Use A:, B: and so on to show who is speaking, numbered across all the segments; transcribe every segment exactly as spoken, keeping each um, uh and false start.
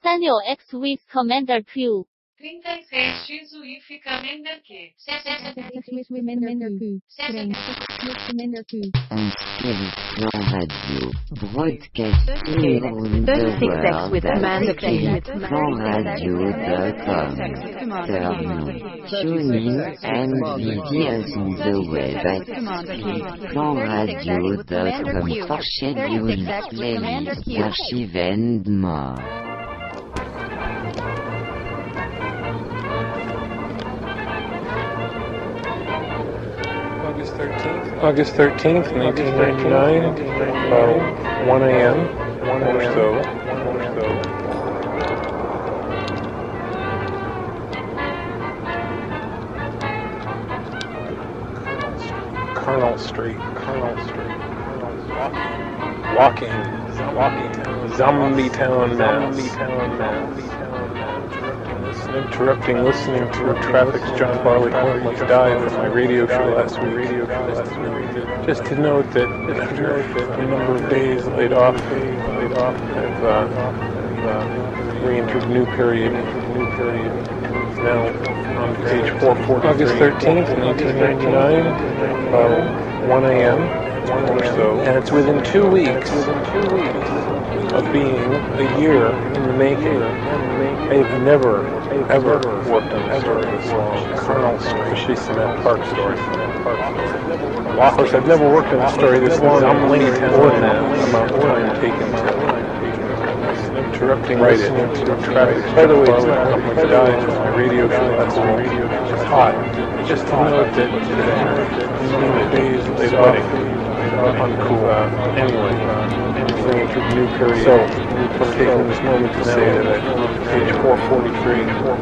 A: Sanyo X with Commander Q.
B: trinta e seis x with Commander Q.
C: with Commander Q. Commander Q.
D: Inscription radio. Broadcasting around the
E: thirty-six X
D: world.
E: with Commander Q.
D: plan radio dot com. Terminal. Tuning and videos on the web at plan radio dot com for scheduling, playlists, archives and more.
F: August thirteenth, August thirteenth, nineteen ninety-nine, about one a.m. or so. Or so. Colonel Street, Colonel Street, walking, walking, zombie town, zombie town, Mass. Interrupting listening to a traffic's John Barley almost died from my radio show last week. Radio show last week. Just to note that after a number of days laid off, laid off, I've uh, uh, re-entered a new period. New period. Now on page four forty-three. August thirteenth, nineteen ninety-nine, about one a.m. or so, and it's within two weeks. Within two weeks of being a year in the making. I have never, ever worked on a story this long. Colonel Fishy Cement Park story. Of course, I've never worked on a story this long. I'm late more than that amount of time taken to interrupting right into traffic. By the way, it's not how much died from my radio show last week. It's hot. Just to note that in days laid off, uncool. Uh, anyway, we entered a new period. So, we're taking this moment to say that at page four forty-three,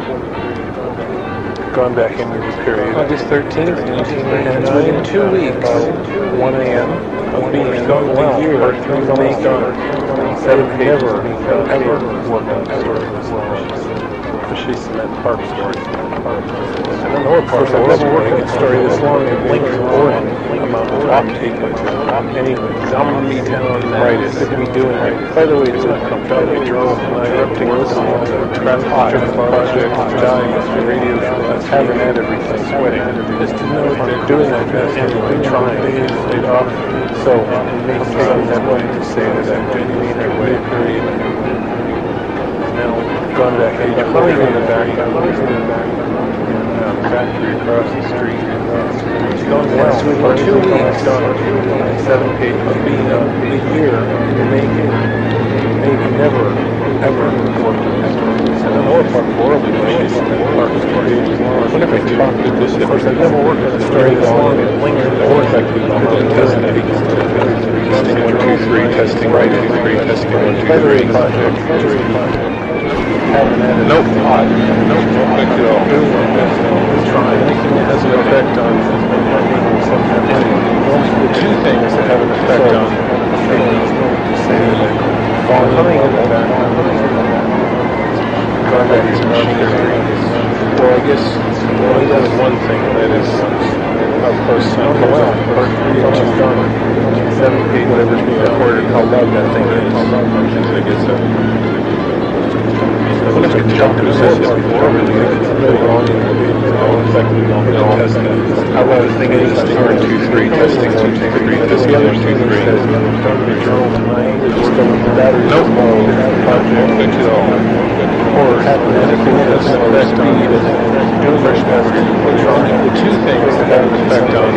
F: gone back into the period. August thirteenth, nineteen ninety-nine, within two weeks, one a.m. of being a year in the making. Seven pages, never, ever worked on a story this long. Fishy Cement Park story. I don't know what part of I've never worked on a story this long in length or in amount of talk taken to. Anyway, zombie town, right, it's good to be doing it. By the way, it's not compelling journal tonight, interrupting listening to the traffic project, dying on the radio show, that's having at everything, sweating. Just to know that they're doing that best anyway, trying, days laid off. So, I'm taking that way to say that I'm genuinely their way period. Now, gone back age, plumbing in the back, plumbing in the back. Factory across the street. It's going well. For two weeks, seven pages of being a, a year in the making. They've never, ever worked on a story. And the more part horribly Fishy Cement Park story. I wonder if I talked to this. Of course, I've never worked on a story this long and lingered or effectively testing. Testing one, two, three, testing right, two, three, testing one, two, three. Project. Nope. Odd. Nope. No big deal. Trying. Anything that has an effect on the two things that have an effect on volume of the back. Convex machinery. Well, I guess well, he does one thing, and that is how close sound goes on. Part three of two done. Seven pages, whatever's being recorded, how loud that thing is. I guess so. I wonder if I jumped to says this before, really wrong. Exactly wrong. They'll test that. How loud the thing is, testing two, three, testing one, two, three, testing the other two, three. Journal tonight. Nope. Project. Good to all. Or anything that has an effect on fresh battery. The two things that have an effect on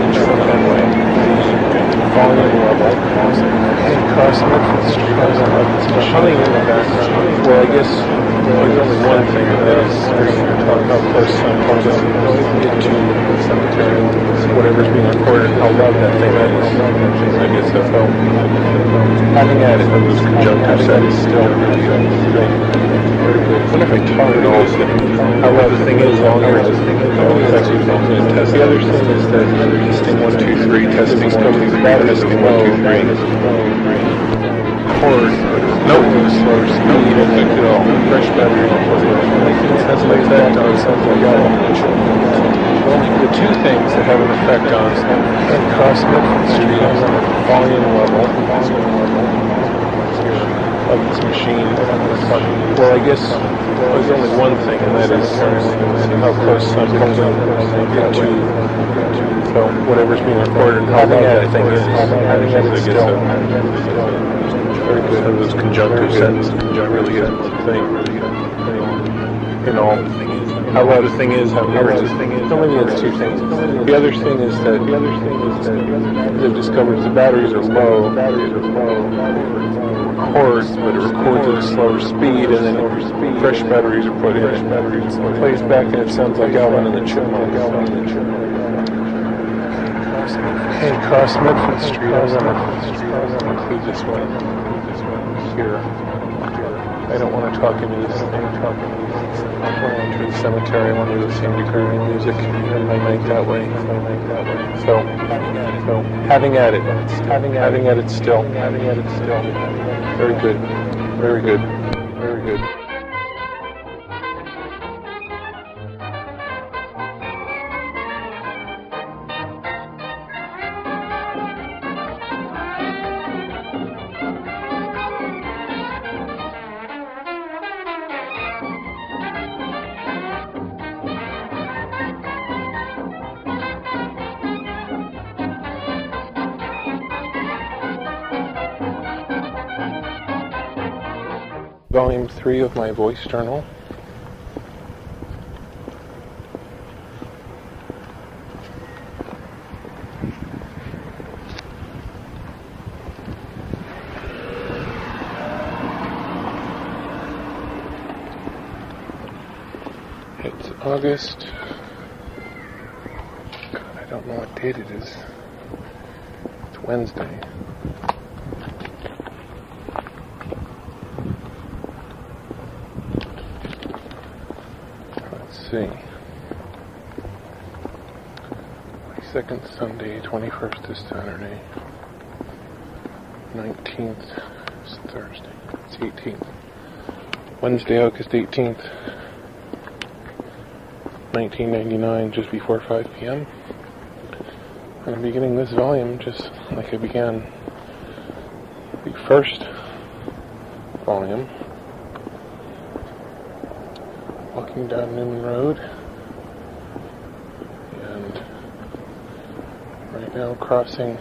F: volume level and crossing the street. Humming in the background. Well, I guess there's only one thing that is talking about close sun comes up get to the cemetery, whatever's being recorded, how loud that thing is. I guess that's how having at it with this conjunctive set is still pretty good. What if I talk at all? How loud the thing is longer? It's actually going to test. The other thing is that testing one, two, three, testing one, two, three, testing one, two, three. Chord. Nope. Slower speed. At all. Fresh battery. Has an effect on something else. The two things that have an effect on crossing the street, volume level, volume level. of this machine. Well, I guess there's only one thing, and that is how close I'm coming into so whatever's being recorded. Having at it thing is having at it still. Very good. Some of those conjunctive sentences, really good thing. You know, how loud a thing is, how loud a thing is. No, maybe it's two things. The other thing is that the other thing is that they've discovered the batteries are low. Batteries are low. Records, but it records at a slower speed, and then fresh batteries are put in. It plays back, and it sounds like Alvin and the Chipmunks. Okay, cross Medford Street. I want to include this one here. I don't want to talk in east. I want to enter the cemetery. I want to listen to Gregorian music and my night that way. So, so having at it, having having at it still, having at it still. Very good, very good, very good. Volume three of my voice journal. It's August. God, I don't know what date it is. It's Wednesday. See. twenty-second Sunday, twenty-first is Saturday, nineteenth is Thursday, it's eighteenth. Wednesday, August eighteenth, nineteen ninety-nine, just before five p.m. I'm beginning this volume just like I began the first volume. Walking down Newman Road, and right now crossing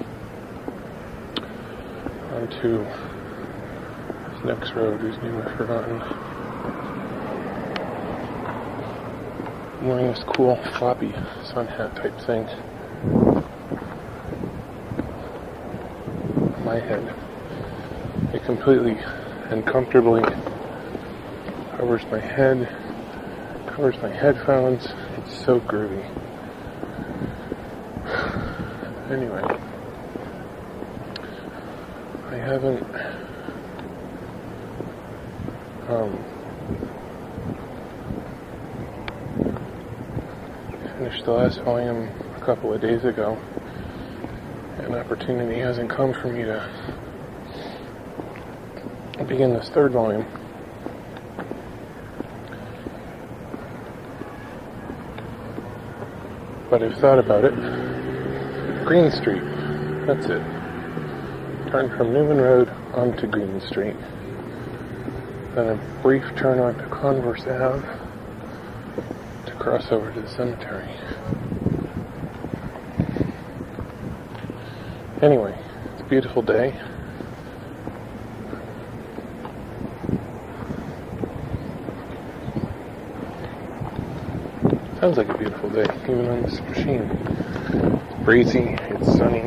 F: onto this next road whose name I've forgotten. I'm wearing this cool floppy sun hat type thing on my head. It completely and comfortably covers my head, covers my headphones. It's so groovy. Anyway, I haven't um, finished the last volume a couple of days ago. An opportunity hasn't come for me to begin this third volume. But I've thought about it. Green Street, that's it. Turn from Newman Road onto Green Street. Then a brief turn onto Converse Avenue to cross over to the cemetery. Anyway, it's a beautiful day. Sounds like a beautiful day, even on this machine. It's breezy, it's sunny.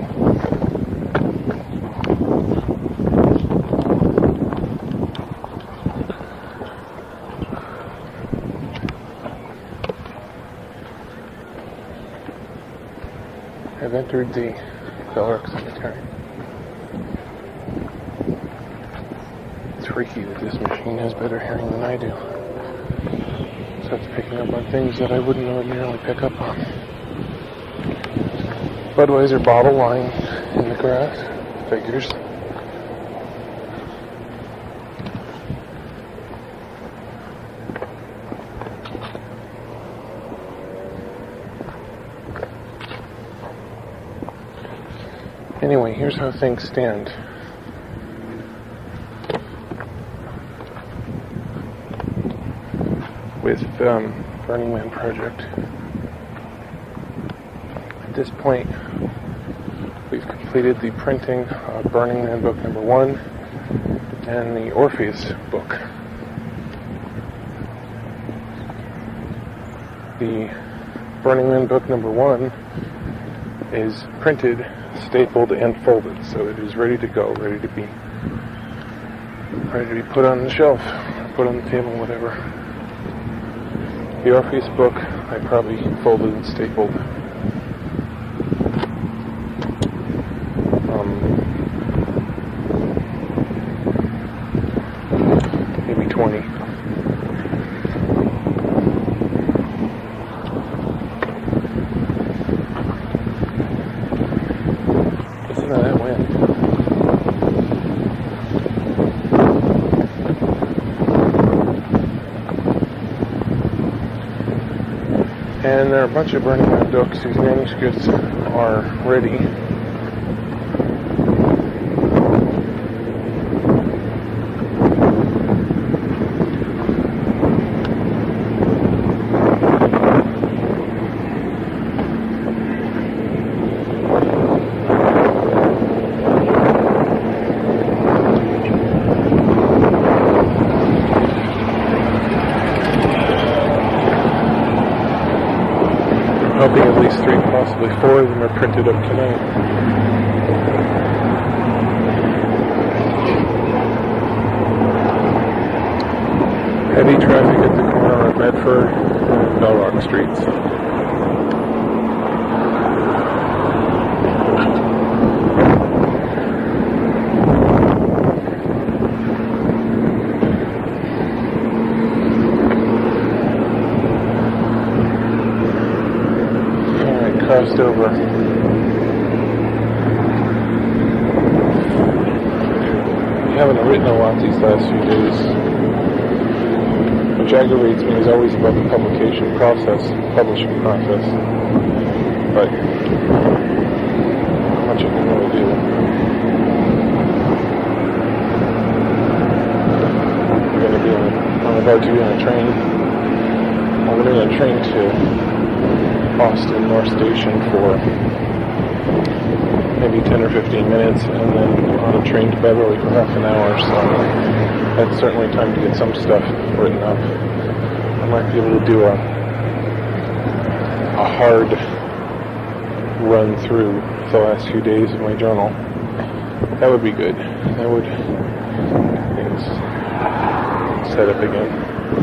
F: I've entered the Bellrock Cemetery. It's freaky that this machine has better hearing than I do. Starts picking up on things that I wouldn't ordinarily pick up on. Budweiser bottle lying in the grass. Figures. Anyway, here's how things stand. with um, Burning Man Project. At this point, we've completed the printing of Burning Man book number one and the Orpheus book. The Burning Man book number one is printed, stapled, and folded, so it is ready to go, ready to be ready to be put on the shelf, put on the table, whatever. The Orpheus book I probably folded and stapled um, maybe twenty. Listen to that wind. And there are a bunch of Burning Man books whose manuscripts are ready. Hoping at least three, possibly four of them are printed up tonight. Heavy traffic at the corner of Medford and Bell Rock Streets. Crossed over. We haven't written a lot these last few days, which aggravates me is always about the publication process, publishing process. But not much you can really do. We're going to be on, I'm about to be on a train. I'm going to be on a train to Austin North Station for maybe ten or fifteen minutes, and then on a train to Beverly for half an hour, so that's certainly time to get some stuff written up. I might be able to do a a hard run through the last few days of my journal. That would be good. That would get things set up again.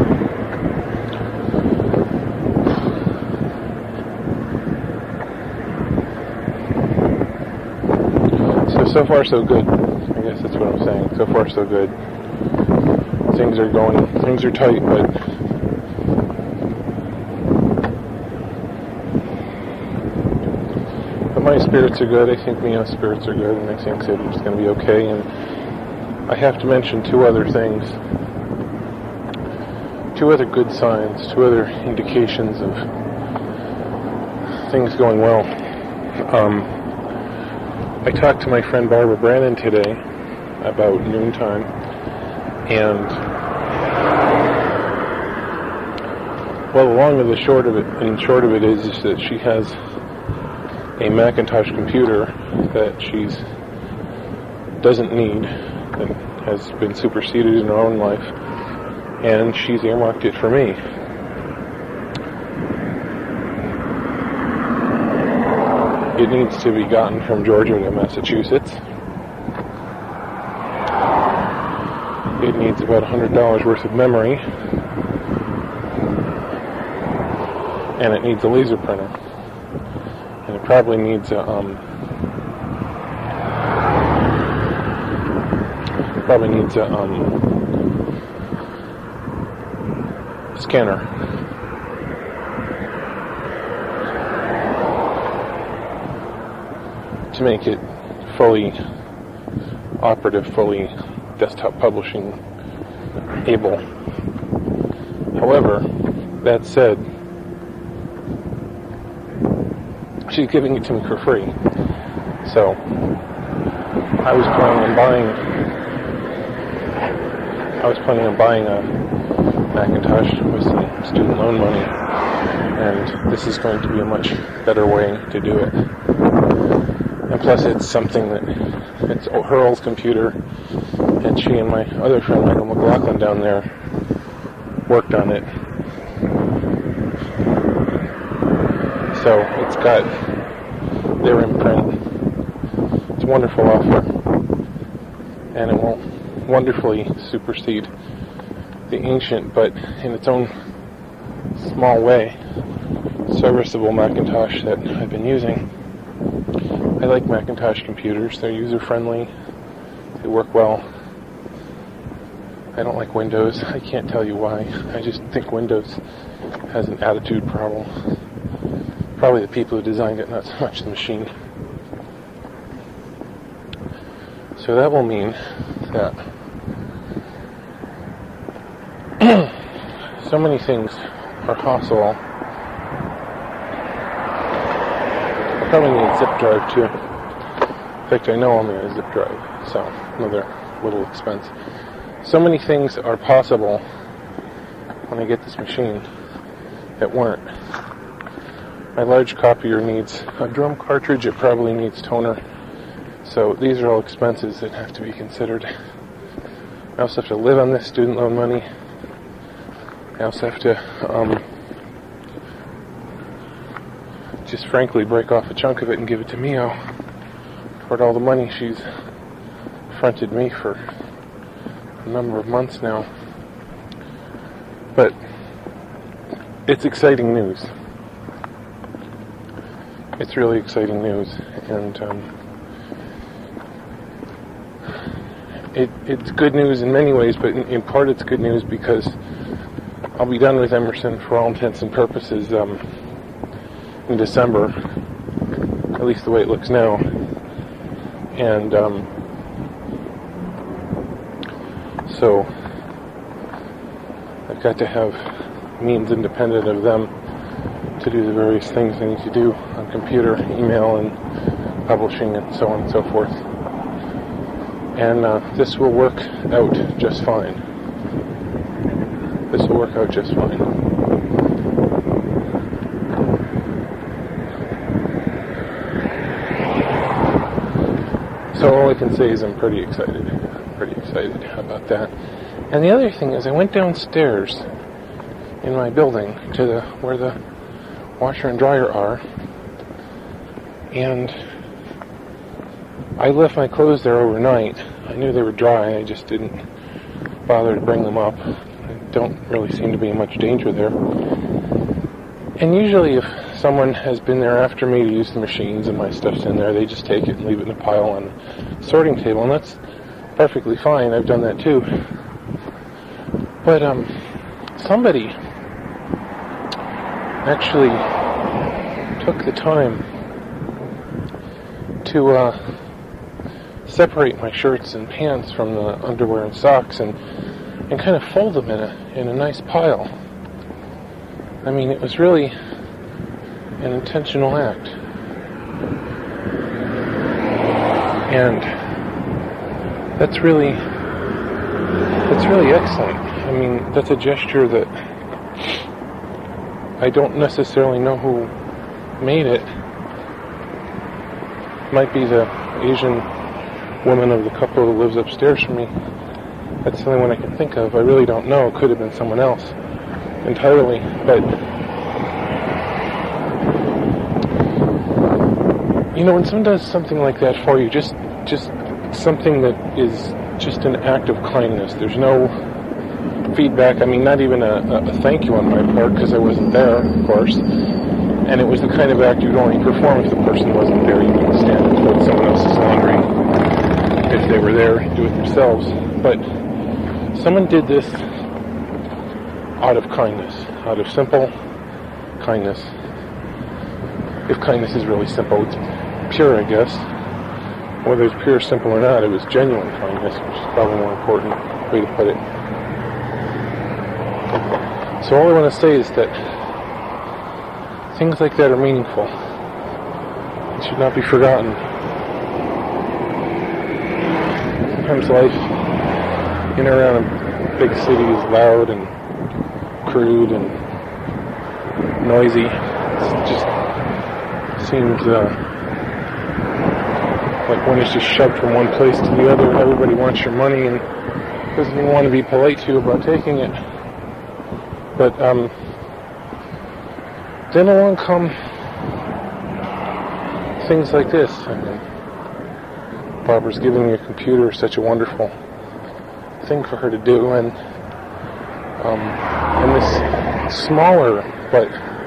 F: So far, so good. I guess that's what I'm saying. So far, so good. Things are going, things are tight, but but my spirits are good. I think Mio's spirits are good, and I think that it's going to be okay. And I have to mention two other things, two other good signs, two other indications of things going well. Um, I talked to my friend Barbara Brannon today about noontime, and well, the long and the short of it, and short of it is, is that she has a Macintosh computer that she's doesn't need and has been superseded in her own life, and she's earmarked it for me. It needs to be gotten from Georgia to Massachusetts. It needs about one hundred dollars worth of memory. And it needs a laser printer. And it probably needs a, um, probably needs a, um, scanner. To make it fully operative, fully desktop publishing able. However, that said, she's giving it to me for free. So I was planning on buying I was planning on buying a Macintosh with some student loan money, and this is going to be a much better way to do it. And plus it's something that, it's her old computer, and she and my other friend Michael McLaughlin down there worked on it. So it's got their imprint. It's a wonderful offer, and it will wonderfully supersede the ancient, but in its own small way, serviceable Macintosh that I've been using. I like Macintosh computers. They're user-friendly. They work well. I don't like Windows. I can't tell you why. I just think Windows has an attitude problem. Probably the people who designed it, not so much the machine. So that will mean that so many things are possible. I probably need a zip drive too. In fact, I know I'll need a zip drive, so another little expense. So many things are possible when I get this machine that weren't. My large copier needs a drum cartridge. It probably needs toner. So these are all expenses that have to be considered. I also have to live on this student loan money. I also have to um, just frankly break off a chunk of it and give it to Mio toward all the money she's fronted me for a number of months now. But it's exciting news. It's really exciting news, and um, it, it's good news in many ways, but in, in part it's good news because I'll be done with Emerson for all intents and purposes um, in December, at least the way it looks now, and um, so I've got to have means independent of them to do the various things I need to do on computer, email, and publishing, and so on and so forth. And uh, this will work out just fine. This will work out just fine. So all I can say is I'm pretty excited. Pretty excited about that. And the other thing is I went downstairs in my building to the where the washer and dryer are, and I left my clothes there overnight. I knew they were dry, I just didn't bother to bring them up. I don't really seem to be in much danger there. And usually if someone has been there after me to use the machines and my stuff's in there, they just take it and leave it in a pile on the sorting table, and that's perfectly fine. I've done that too. But um, somebody actually took the time to uh, separate my shirts and pants from the underwear and socks and and kind of fold them in a in a nice pile. I mean, it was really an intentional act, and that's really that's really excellent. I mean, that's a gesture that I don't necessarily know who made it. Might be the Asian woman of the couple who lives upstairs from me. That's the only one I can think of. I really don't know. It could have been someone else entirely. But, you know, when someone does something like that for you, just just something that is just an act of kindness, there's no feedback. I mean, not even a, a thank you on my part, because I wasn't there, of course. And it was the kind of act you'd only perform if the person wasn't there. You wouldn't stand and fold someone else's laundry if they were there, do it themselves. But someone did this out of kindness, out of simple kindness. If kindness is really simple, it's pure, I guess. Whether it's pure, simple, or not, it was genuine kindness, which is probably a more important way to put it. So all I want to say is that things like that are meaningful. It should not be forgotten. Sometimes life in and around a big city is loud and crude and noisy. It just seems uh, like one is just shoved from one place to the other. Everybody wants your money and doesn't even want to be polite to you about taking it. But um, then along come things like this. I mean, Barbara's giving me a computer, such a wonderful thing for her to do, and um, and this smaller but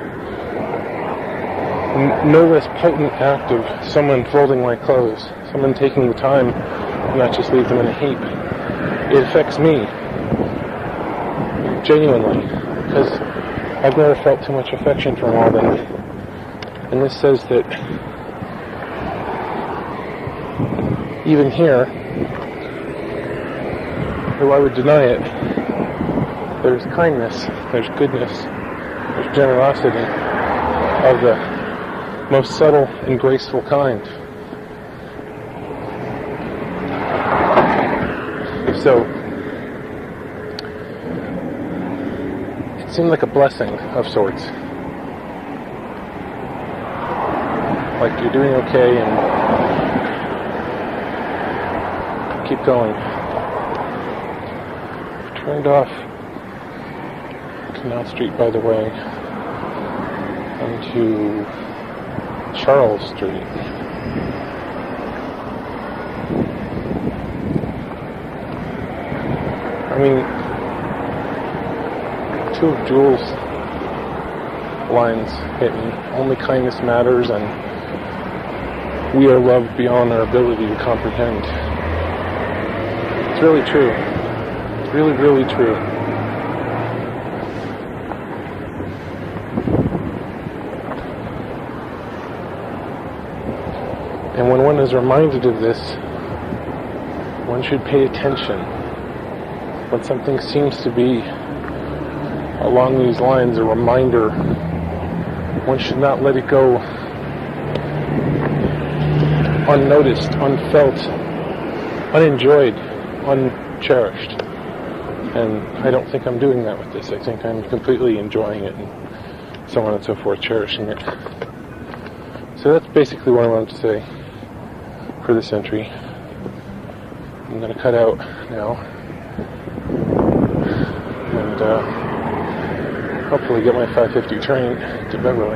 F: n- no less potent act of someone folding my clothes, someone taking the time to not just leave them in a heap. It affects me genuinely, because I've never felt too much affection for Malden, and this says that even here, though I would deny it, there's kindness, there's goodness, there's generosity of the most subtle and graceful kind. So, it seemed like a blessing of sorts. Like you're doing okay and keep going. Turned off Canal Street, by the way, onto Charles Street. I mean, two of Jules' lines hit me. Only kindness matters, and we are loved beyond our ability to comprehend. It's really true. It's really, really true. And when one is reminded of this, one should pay attention. When something seems to be along these lines, a reminder, one should not let it go unnoticed, unfelt, unenjoyed, uncherished. And I don't think I'm doing that with this. I think I'm completely enjoying it and so on and so forth, cherishing it. So that's basically what I wanted to say for this entry. I'm going to cut out now and uh, hopefully get my five fifty train to Beverly.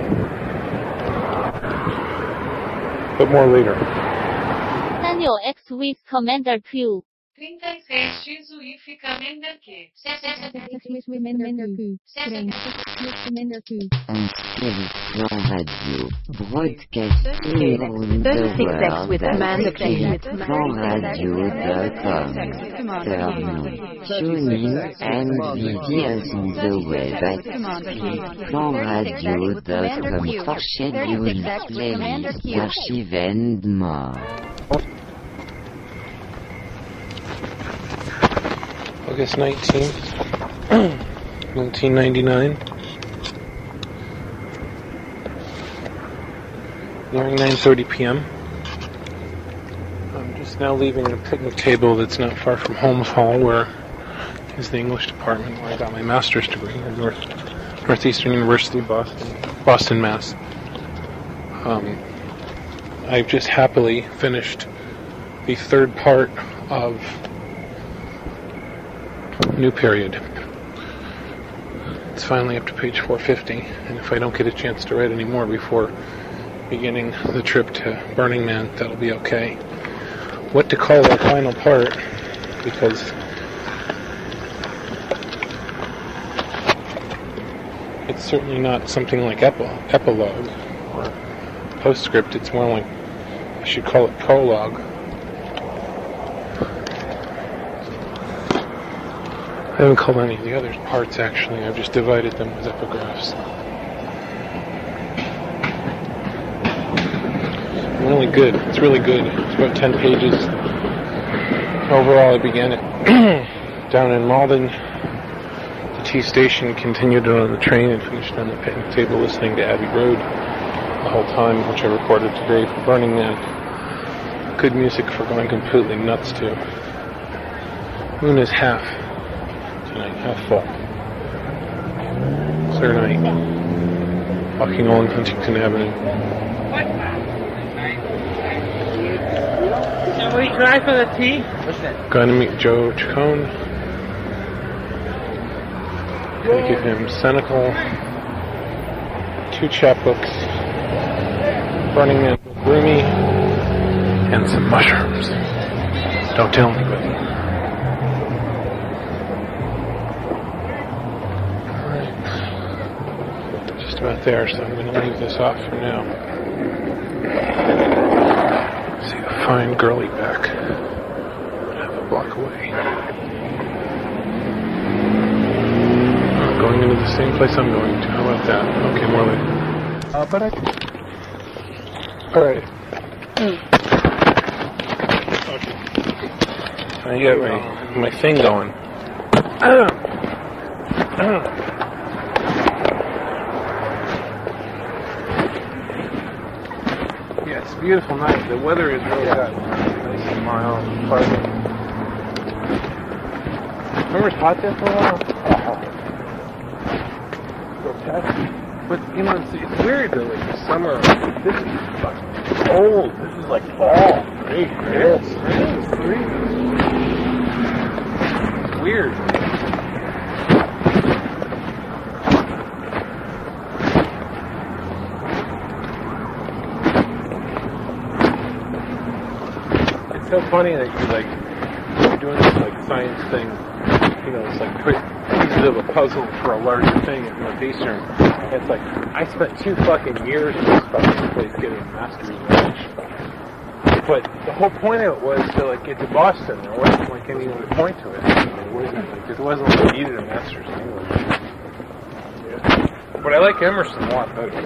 F: But more later.
A: Daniel X with Commander Q.
B: trinta e seis X U I Commander Q.
C: Swiss Commander Q. Trem. Swiss Commander Q.
D: Inscrire Plan Radio. Broadcasting around the world.
E: with Commander Q.
D: Plan Radio dot com. Terminal. Tuning and videos on the web at plan radio dot com for scheduling, playlist, archive and more.
F: August nineteenth, nineteen ninety-nine. Nearing nine thirty p.m. I'm just now leaving the picnic table that's not far from Holmes Hall, where is the English department where I got my master's degree at North, Northeastern University, Boston, Boston, Mass. Um, I've just happily finished the third part of New Period. It's finally up to page four fifty, and if I don't get a chance to write any more before beginning the trip to Burning Man, that'll be okay. What to call that final part, because it's certainly not something like epi- epilogue or postscript. It's more like, I should call it prologue. I haven't called any of the other parts, actually. I've just divided them as epigraphs. Really good. It's really good. It's about ten pages. Overall, I began it down in Malden. The T station, continued it on the train, and finished on the picnic table listening to Abbey Road the whole time, which I recorded today for Burning Man. Good music for going completely nuts to. Moon is half. Tonight, half full. Clear night. walking along Huntington Avenue.
E: Can we try for the tea? What's that?
F: Going to meet Joe Chacon. Gonna give him Senecal, two chapbooks, Burning Man with Rumi, and some mushrooms. Don't tell anybody. Alright. Just about there, so I'm going to leave this off for now. See a fine girly back. Half a block away. Going into the same place I'm going to. How about that? Okay, more later. Uh, but I... Alright. Okay. I got my, my thing going. Yeah, it's a beautiful night. The weather is really good. Nice and mild. Pleasant. Remember it's hot there for a while? But, you know, it's, it's weird though, like the summer, this is fucking cold, this is like fall, great, great, it's great. It's weird. It's so funny that you're like, you're doing this like science thing, you know, it's like put pieces of a puzzle for a larger thing at Northeastern. It's like, I spent two fucking years in this fucking place getting a master's in English. But the whole point of it was to like get to Boston. There wasn't like any other point to it. It wasn't like, it wasn't like you needed a master's in English. Yeah. But I like Emerson a lot better.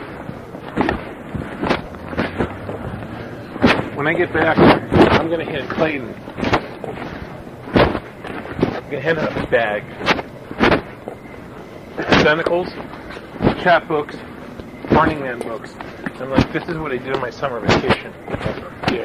F: When I get back, I'm gonna hand Clayton, I'm gonna hand out a bag. Senecals, chapbooks, Burning Man books. I'm like, this is what I did on my summer vacation. Yeah.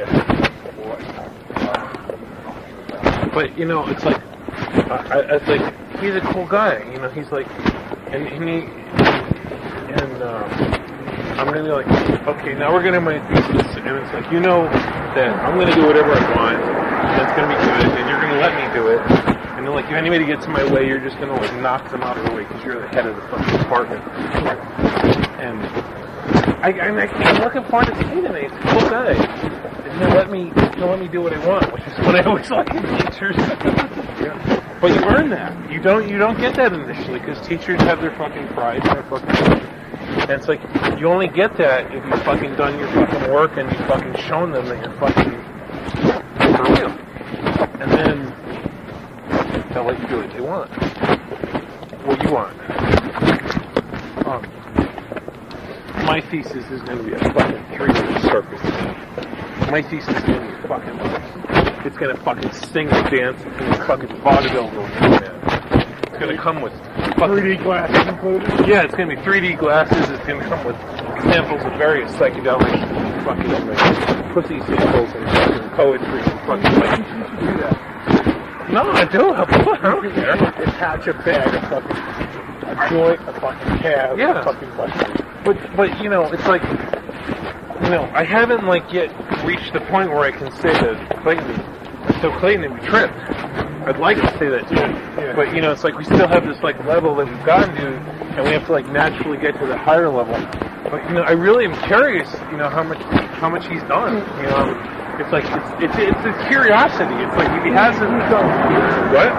F: But you know, it's like, I, I, it's like he's a cool guy. You know, he's like, and, and he, and um, I'm gonna be like, okay, now we're gonna make this, and it's like, you know, that I'm gonna do whatever I want, and it's gonna be good, and you're gonna let me do it. And then, like, if anybody gets in my way, you're just gonna like knock them out of the way because you're the head of the fucking department. And I, I'm, I'm looking forward to seeing him. He's a cool guy. And he'll let me, he'll let me do what I want, which is what I always like in teachers. Yeah. But you earn that. You don't, you don't get that initially because teachers have their fucking pride and their fucking. And it's like you only get that if you've fucking done your fucking work and you've fucking shown them that you're fucking for real. And then they'll let you do what they want. What you want. Um, my thesis is going to be a fucking three-minute circus. My thesis is going to be fucking... It's going to fucking sing and dance. It's going to fucking vaudeville going man. It's going to come with... three D glasses included? Yeah, it's going to be three D glasses. It's going to come with examples of various psychedelics. Fucking like, pussy samples and fucking poetry and fucking like... You should do that. No, I do. I don't care. Attach a bag of fucking, a joint, a fucking cab, yeah. a fucking fucking. But, but you know, it's like, you know, I haven't like yet reached the point where I can say that Clayton, so Clayton would be tripped. I'd like to say that too, yeah. But you know, it's like we still have this like level that we've gotten to, and we have to like naturally get to the higher level. But you know, I really am curious, you know, how much how much he's done, you know. It's like, it's, it's, it's a curiosity. It's like if he hasn't... What?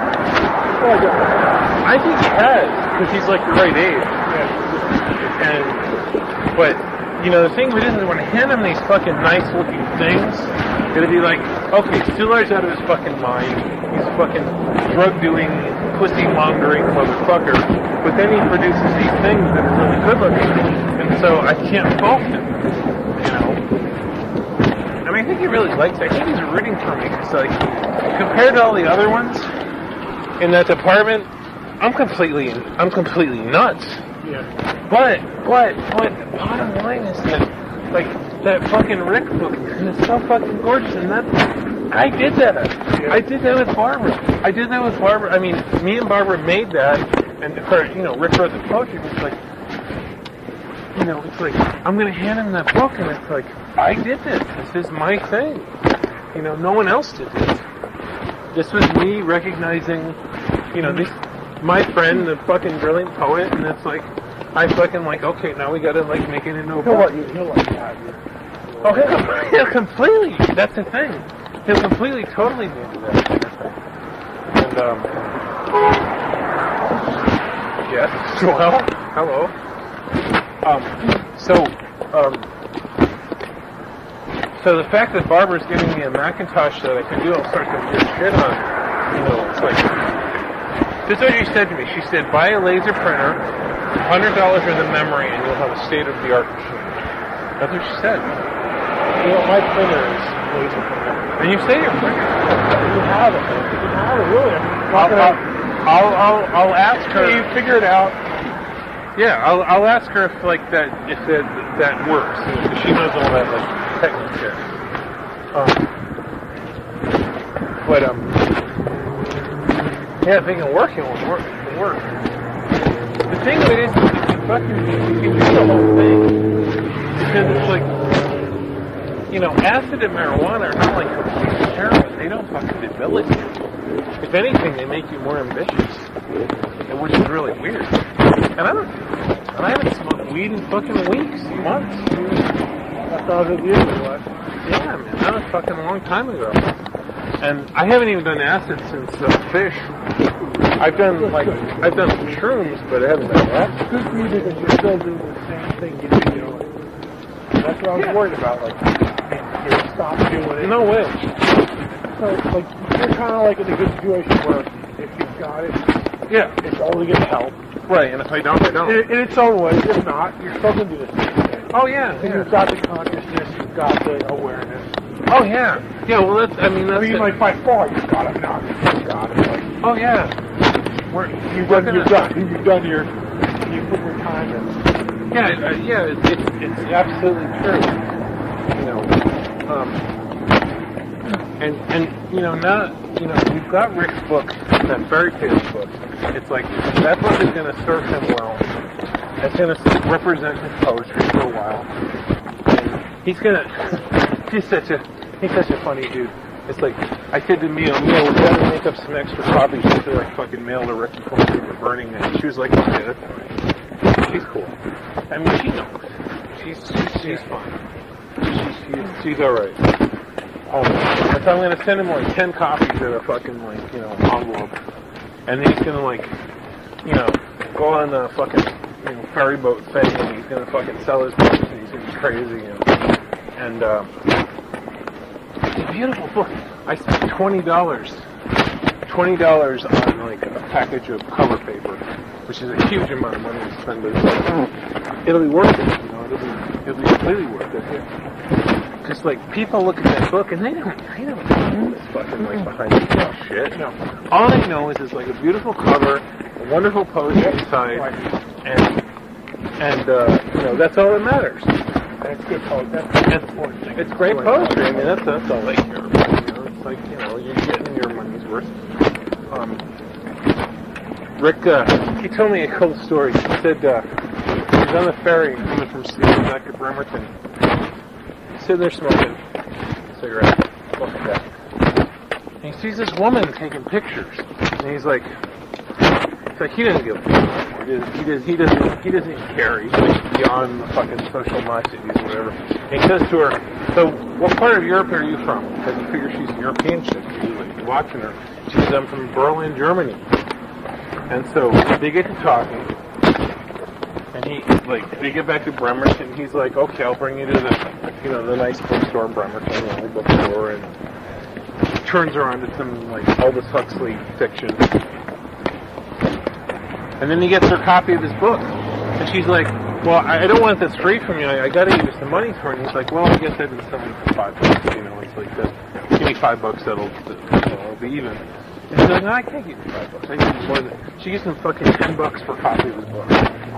F: I think he has, because he's like the right age. And, but, you know, the thing with it is when I hand him these fucking nice looking things, it'll be like, okay, Stiller's out of his fucking mind. He's a fucking drug-doing, pussy-mongering motherfucker. But then he produces these things that are really good looking. And so I can't fault him, you know? I mean, I think he really likes it. I think he's rooting for me. It's like, compared to all the other ones in that department, I'm completely, I'm completely nuts. Yeah. But, but, but, the bottom line is that, like, that fucking Rick book is so fucking gorgeous, and that, I did that. Yeah. I did that with Barbara. I did that with Barbara. I mean, me and Barbara made that, and, or, you know, Rick wrote the poetry, but it's like, you know, it's like, I'm going to hand him that book, and it's like, I did this. This is my thing. You know, no one else did this. This was me recognizing, you know, this, my friend, the fucking brilliant poet, and it's like, I fucking like, okay, now we gotta like make it into a book.
G: He'll, he'll like that.
F: Oh, he'll, he'll completely, that's the thing. He'll completely, totally do that. And, um, yes, well, hello. Um, so, um, so the fact that Barbara's giving me a Macintosh that I can do all sorts of weird shit on, you know, it's like, this is what she said to me. She said, buy a laser printer, one hundred dollars worth of memory, and you'll have a state-of-the-art machine. That's what she said.
G: You know, my printer is laser printer.
F: And you say your printer.
G: You have it. You have it, really. I mean,
F: I'll, I'll, I'll, I'll, I'll ask her.
G: You figure it out.
F: Yeah, I'll, I'll ask her if like that, if that, that works. If she knows all that like technical shit. Um, but um, yeah, if it can work, it will work. It can work. The thing of it is, if you fucking if you do the whole thing, because it's like, you know, acid and marijuana are not like complete heroin. They don't fucking debilitate you. If anything, they make you more ambitious, which is really weird. And I don't, and I haven't smoked weed in fucking weeks, months.
G: That's all it is.
F: Yeah, man, that was fucking a long time ago. And I haven't even done acid since uh, Fish. I've done like I've done some shrooms, but I haven't done acid.
G: It's good for you because you're still doing the same thing you've been doing. That's what I was
F: Yeah.
G: worried about. Like, you stop doing it.
F: No way.
G: So, like, you're kind of like in a good situation where if you've got it,
F: Yeah,
G: it's only going to help.
F: right. And if I don't, I don't.
G: In, in its own way. If not, you're still going to do the same thing.
F: Oh yeah,
G: And
F: yeah.
G: you've got the consciousness, you've got the awareness.
F: Oh yeah. Yeah. Well, that's. I mean,
G: I
F: that's.
G: mean,
F: it.
G: like, by far, you've got it. Not you've got it. Like,
F: Oh yeah. We're,
G: you've
F: we're
G: done,
F: gonna-
G: you've done, you've done your, you put your time in.
F: Yeah, uh, yeah. It's, it's it's absolutely true. You know. Um. And and you know now you know we've got Rick's book, that fairy tale book. It's like that book is going to serve him well. It's going to represent his poetry for a while. And he's going to. He's such a he's such a funny dude. It's like I said to Mia, Mia, we got to make up some extra copies just to like fucking mail to Rick before we were burning it. She was like, okay, that's fine. She's cool. I mean, she knows. She's she's, she's fine. She's she's, she's all right. Um, and so I'm going to send him like ten copies of a fucking like you know envelope, and he's going to like you know go on the fucking you know ferry boat thing, and he's going to fucking sell his books, and he's going to be crazy, and and uh, it's a beautiful book. I spent twenty dollars, twenty dollars on like a package of color paper, which is a huge amount of money to spend. But it's like, it'll be worth it, you know. It'll be it'll be completely worth it. Just like people look at that book and they don't, they don't know this fucking like behind the scenes shit. No, all they know is it's like a beautiful cover, a wonderful poetry inside, and and uh, you know that's all that matters.
G: That's good poetry. That's
F: It's,
G: important thing.
F: it's great poetry. I mean that's that's all they care about. You know, it's like you know you're getting your money's worth. Um, Rick, uh, he told me a cool story. He said uh, he was on the ferry coming from Seattle back to Bremerton. Sitting there smoking a cigarette, smoking back. And he sees this woman taking pictures, and he's like, it's like he doesn't give a fuck. He doesn't, he does, he doesn't, he doesn't care. He's like beyond the fucking social niceties or whatever. And he says to her, so what part of Europe are you from? Because he figures she's a European chick. He's like watching her. She says, I'm from Berlin, Germany. And so they get to talking. And he, like, they get back to Bremerton, he's like, okay, I'll bring you to the, you know, the nice bookstore in Bremerton, the only bookstore, and turns her on to some, like, Aldous Huxley fiction. And then he gets her copy of his book. And she's like, well, I, I don't want this free from you, I, I gotta give you some money for it. And he's like, well, I guess I've been selling for five bucks, you know, it's like, the, give me five bucks, that'll, you know, it'll be even. And she's like, no, I can't give you five bucks, I give you more than, she gives him fucking ten bucks for a copy of his book.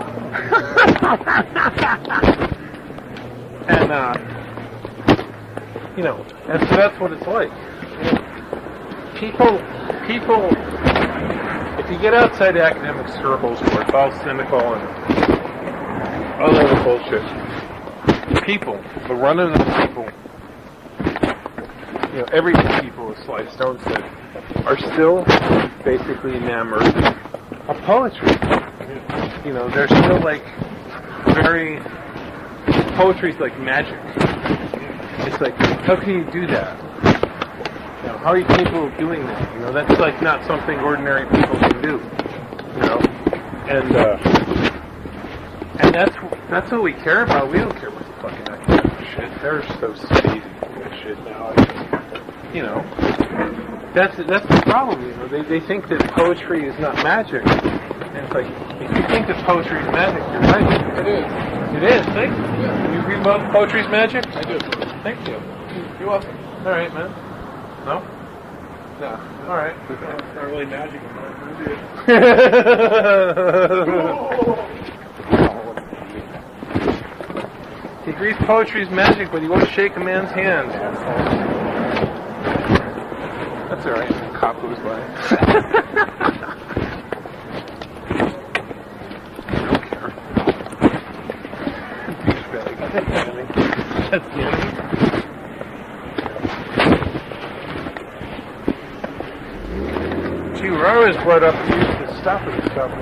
F: And, uh, you know, and so that's what it's like. You know, people, people, if you get outside academic circles where it's all cynical and, other bullshit. People, the running of people, you know, everyday people, as Sly Stone said, are still basically enamored of poetry. You know, they're still like very, poetry's like magic. It's like, how can you do that? You know, how are you capable of doing that? You know, that's like not something ordinary people can do. You know, and uh, and that's that's what we care about. We don't care what the fucking academic shit. They're so sleazy with shit now. You know, that's that's the problem. You know, they they think that poetry is not magic, and it's like if you think that poetry is magic, you're right. It is. It is. Thank you. Yeah. You read about poetry's magic? I do. Thank you. You're welcome. All right, man. No. No. All right. It's not really magic. He agrees poetry is magic, but he won't shake a man's hand. That's all right. The cop goes by. I don't care. Douchebag. That's the enemy. Gee, we're always brought up to use the stuff and stuff.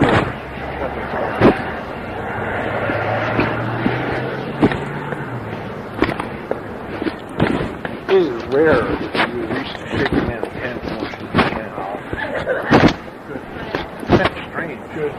F: It is rare that you reach to shake a man's hand so much as you can. Good. That's strange. Good.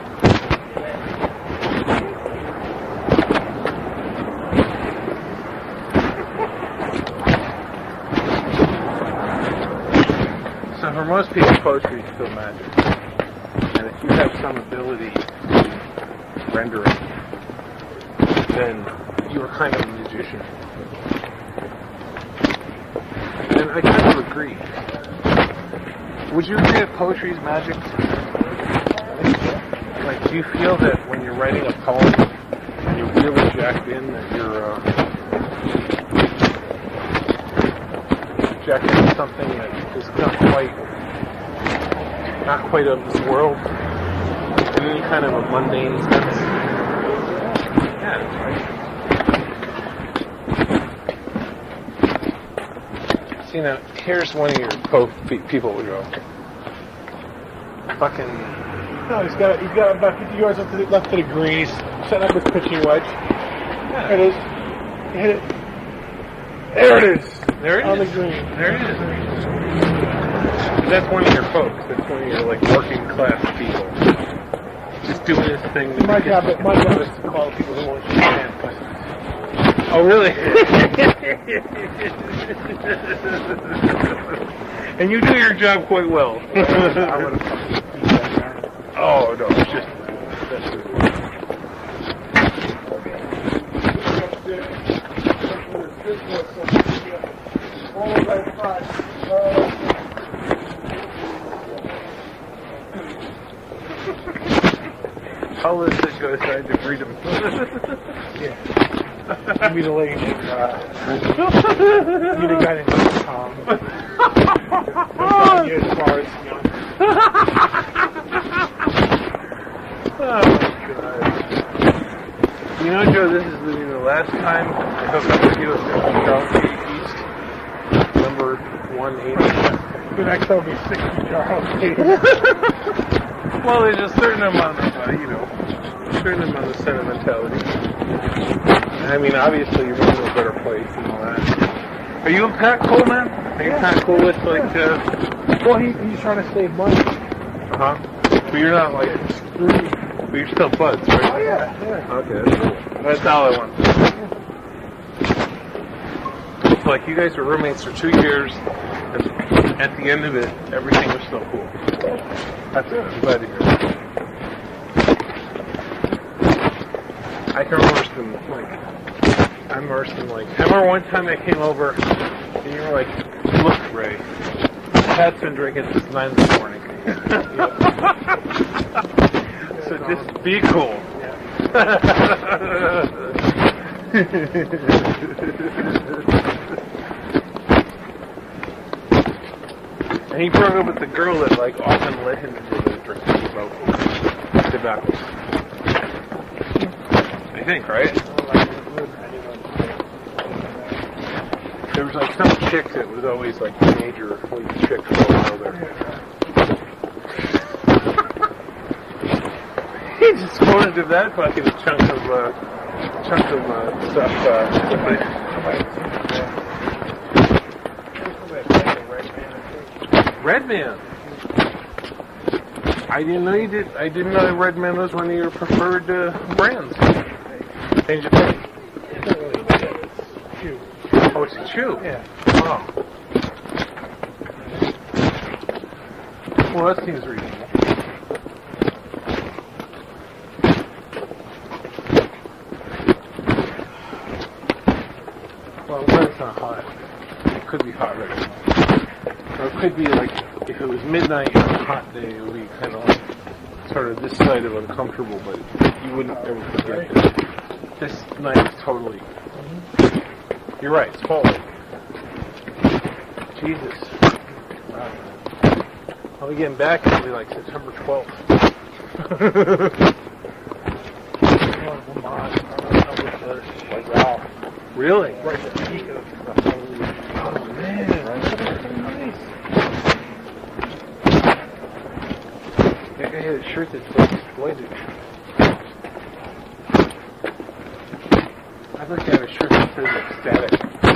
F: So for most people, poetry is still magic. And if you have some ability to render it, then you are kind of a magician. And I kind of agree. Would you agree that poetry is magic? Like, do you feel that when you're writing a poem and you're really jacked in, that you're uh, jacked into something that is not quite, not quite of this world, in any kind of a mundane sense? Yeah, that's right. See, now, here's one of your po- pe- people who go, fucking, no, he's got, he's got about fifty yards left to the, left to the green, he's setting up his pitching wedge. Yeah. There it is. He hit it. There it is. There it is. On the green. There it is. That's one of your folks. That's one of your, like, working class people. Just doing this thing. My job, my job is to call people who want to stand. Oh, really? And you do your job quite well. Oh, no, it's just... That's it. I'll let it go aside to freedom. Yeah. Give me the lady named, uh, give me the guy named Tom. As far as, you know. Oh, God. You know, Joe, this is the, the last time I hook up with you at Charles Street East, number one eighty. The next will be sixty Charles Street. Well, there's a certain amount of, uh, you know, a certain amount of sentimentality. I mean, obviously, you're moving to a better place and all that. Are you and Pat cool, man? Are you Pat cool with, like, uh... Well, he, he's trying to save money. Uh-huh. But you're not, like, screwed. But you're still buds, right? Oh, yeah, yeah. Okay, that's cool. That's all I want. It's like, you guys were roommates for two years, and at the end of it, everything was still cool. That's it. I'm glad to hear that. I can remember some, like, I remember some, like, I remember one time I came over, and you were like, look, Ray, Pat's been drinking since nine in the morning. So just be cool. And he broke up with the girl that, like, often led him into the drinking about tobacco. I think, right? There was like some chick that was always like a major fleet chick for a while there. He just pointed to that fucking chunk of uh, chunk of uh, stuff. Uh, Redman. I didn't know you did. I didn't know Redman was one of your preferred uh, brands. Change it. Oh, it's a chew? Yeah. Oh. Well, that seems reasonable. Well, when it's not hot, it could be hot right now. Or it could be like, if it was midnight on a hot day, it would be kind of like, sort of this side of uncomfortable, but you wouldn't ever forget that. This night is totally... You're right, it's fall. Jesus. Wow. I'll be getting back, it'll be like September twelfth. Like, wow. Really? Right at the peak of the Oh, man. Nice. I think I had a shirt that said exploited. I'd like to have a shirt that says ecstatic.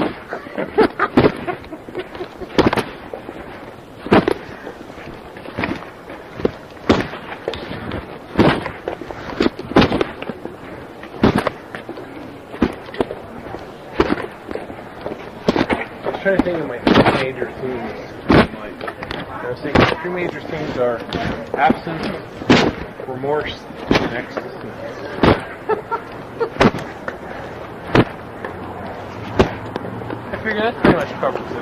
F: I was trying to think of my three major themes. Like, I was thinking the three major themes are absence, remorse, and ecstasy. I figure that pretty much covers it.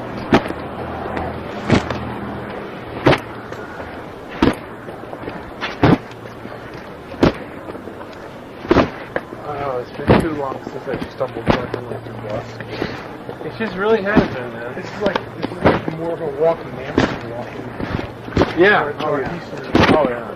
F: Oh, it's been too long since I stumbled drunkenly through Boston. It just really has been, man.
G: This is like this is like more of a walking man than walking.
F: Yeah.
G: Oh,
F: Oh,
G: yeah.
F: yeah. Oh, yeah.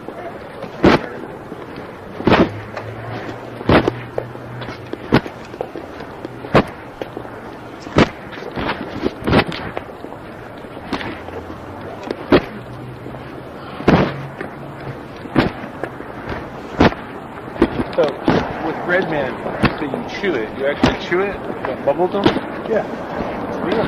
F: So, with Redman, so you chew it. You actually chew it? Like bubble gum?
G: Yeah.
F: Really?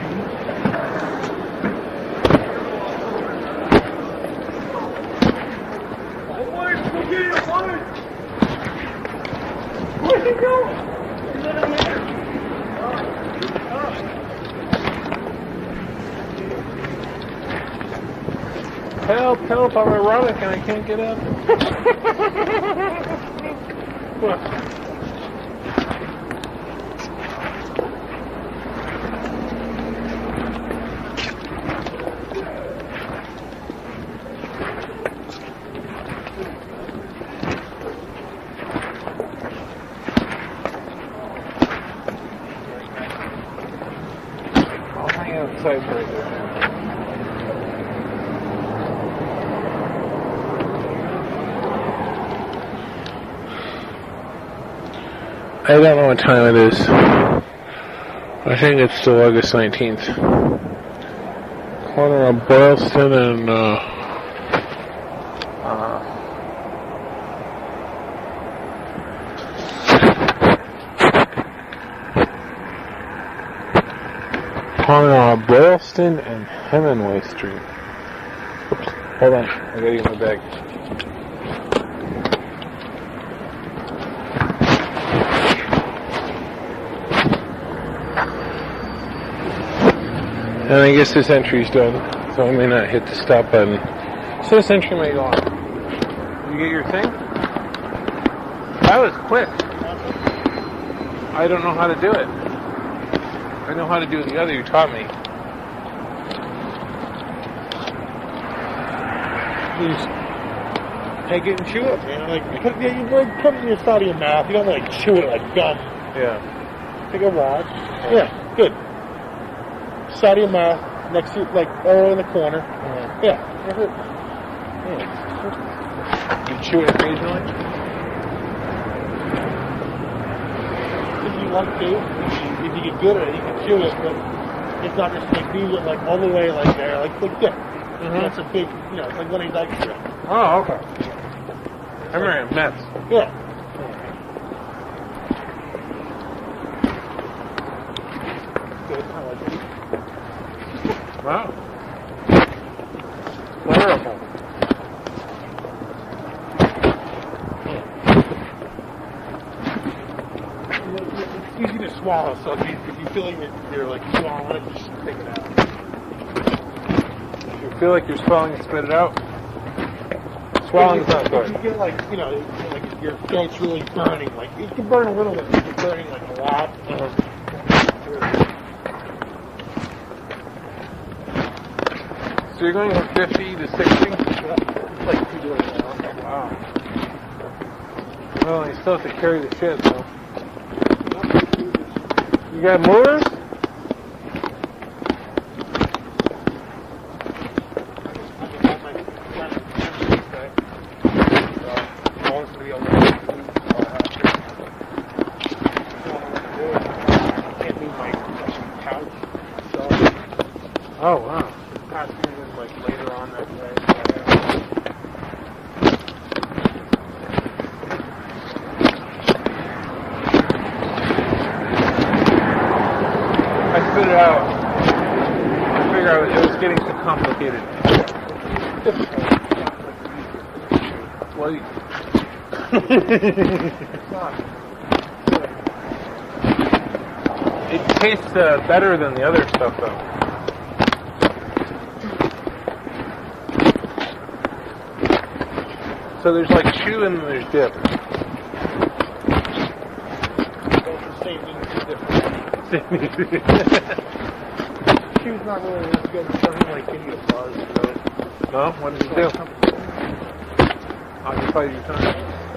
G: Where's he going?
F: Help, help, I'm erotic and I can't get up. What? I'll hang outside right there. I don't know what time it is. I think it's still August nineteenth. Corner of Boylston and, uh, uh, corner of Boylston and Hemingway Street. Oops, hold on, I gotta get my bag. And I guess this entry's done, so I may not hit the stop button. So this entry may go on. You get your thing? That was quick. I don't know how to do it. I know how to do the other you taught me.
G: You just take it and chew it, man. Like, put, yeah, you like, put it in the side of your mouth. You don't like chew it like gum.
F: Yeah.
G: Take a wad. Yeah, good. Side of your mouth, next to, like, all in the corner.
F: Yeah.
G: Yeah, that's it.
F: You chew it occasionally?
G: fun too. If you get good at it, you can chew it, but it's not just like these are like all the way like there, like like this.
F: Mm-hmm.
G: That's a big, you know, it's like one of these ice cream.
F: Oh, okay. I remember at Mets.
G: Yeah. Good, I like it.
F: Wow. Wonderful.
G: It's easy to swallow, so if you, if you feel like you're, you're like swallowing it, just take it out.
F: If you feel like you're swallowing and spit it out, swallowing's not good.
G: If you get like, you know, like your throat's really burning, like it can burn a little bit, but it's burning like a lot.
F: Uh-huh. So you're going from fifty to sixty?
G: Yeah. It's like two doing it now.
F: Wow. Well, you still have to carry the shit, though. You got motors? Oh, wow.
G: Like later on that day.
F: I spit it out. I figured I was, it was getting too complicated. Well, you... It tastes uh, better than the other stuff, though. So there's like chew and there's dip.
G: Same thing, different. Chew's not really as good. It doesn't like give you a buzz, really.
F: No? What does it do? Occupy your time.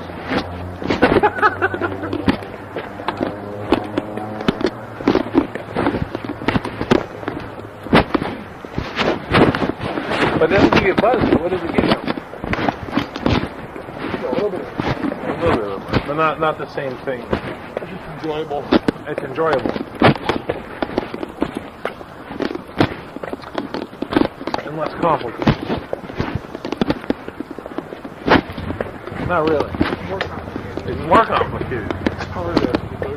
F: But it doesn't give you a buzz. What does it give you?
G: A little bit.
F: A little bit of it, but not not the same thing.
G: It's just enjoyable.
F: It's enjoyable. And less complicated. Not really. It's more complicated.
G: It's hard to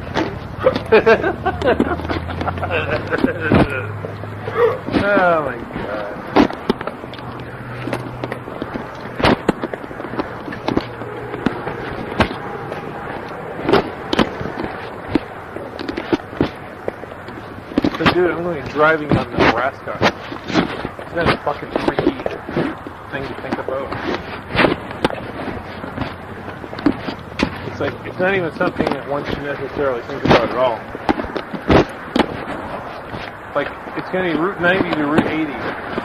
F: Oh my god. So dude, I'm going to be driving on Nebraska. Isn't that a fucking freaky thing to think about? It's like, it's not even something that one should necessarily think about at all. Like, it's going to be Route ninety to Route eighty.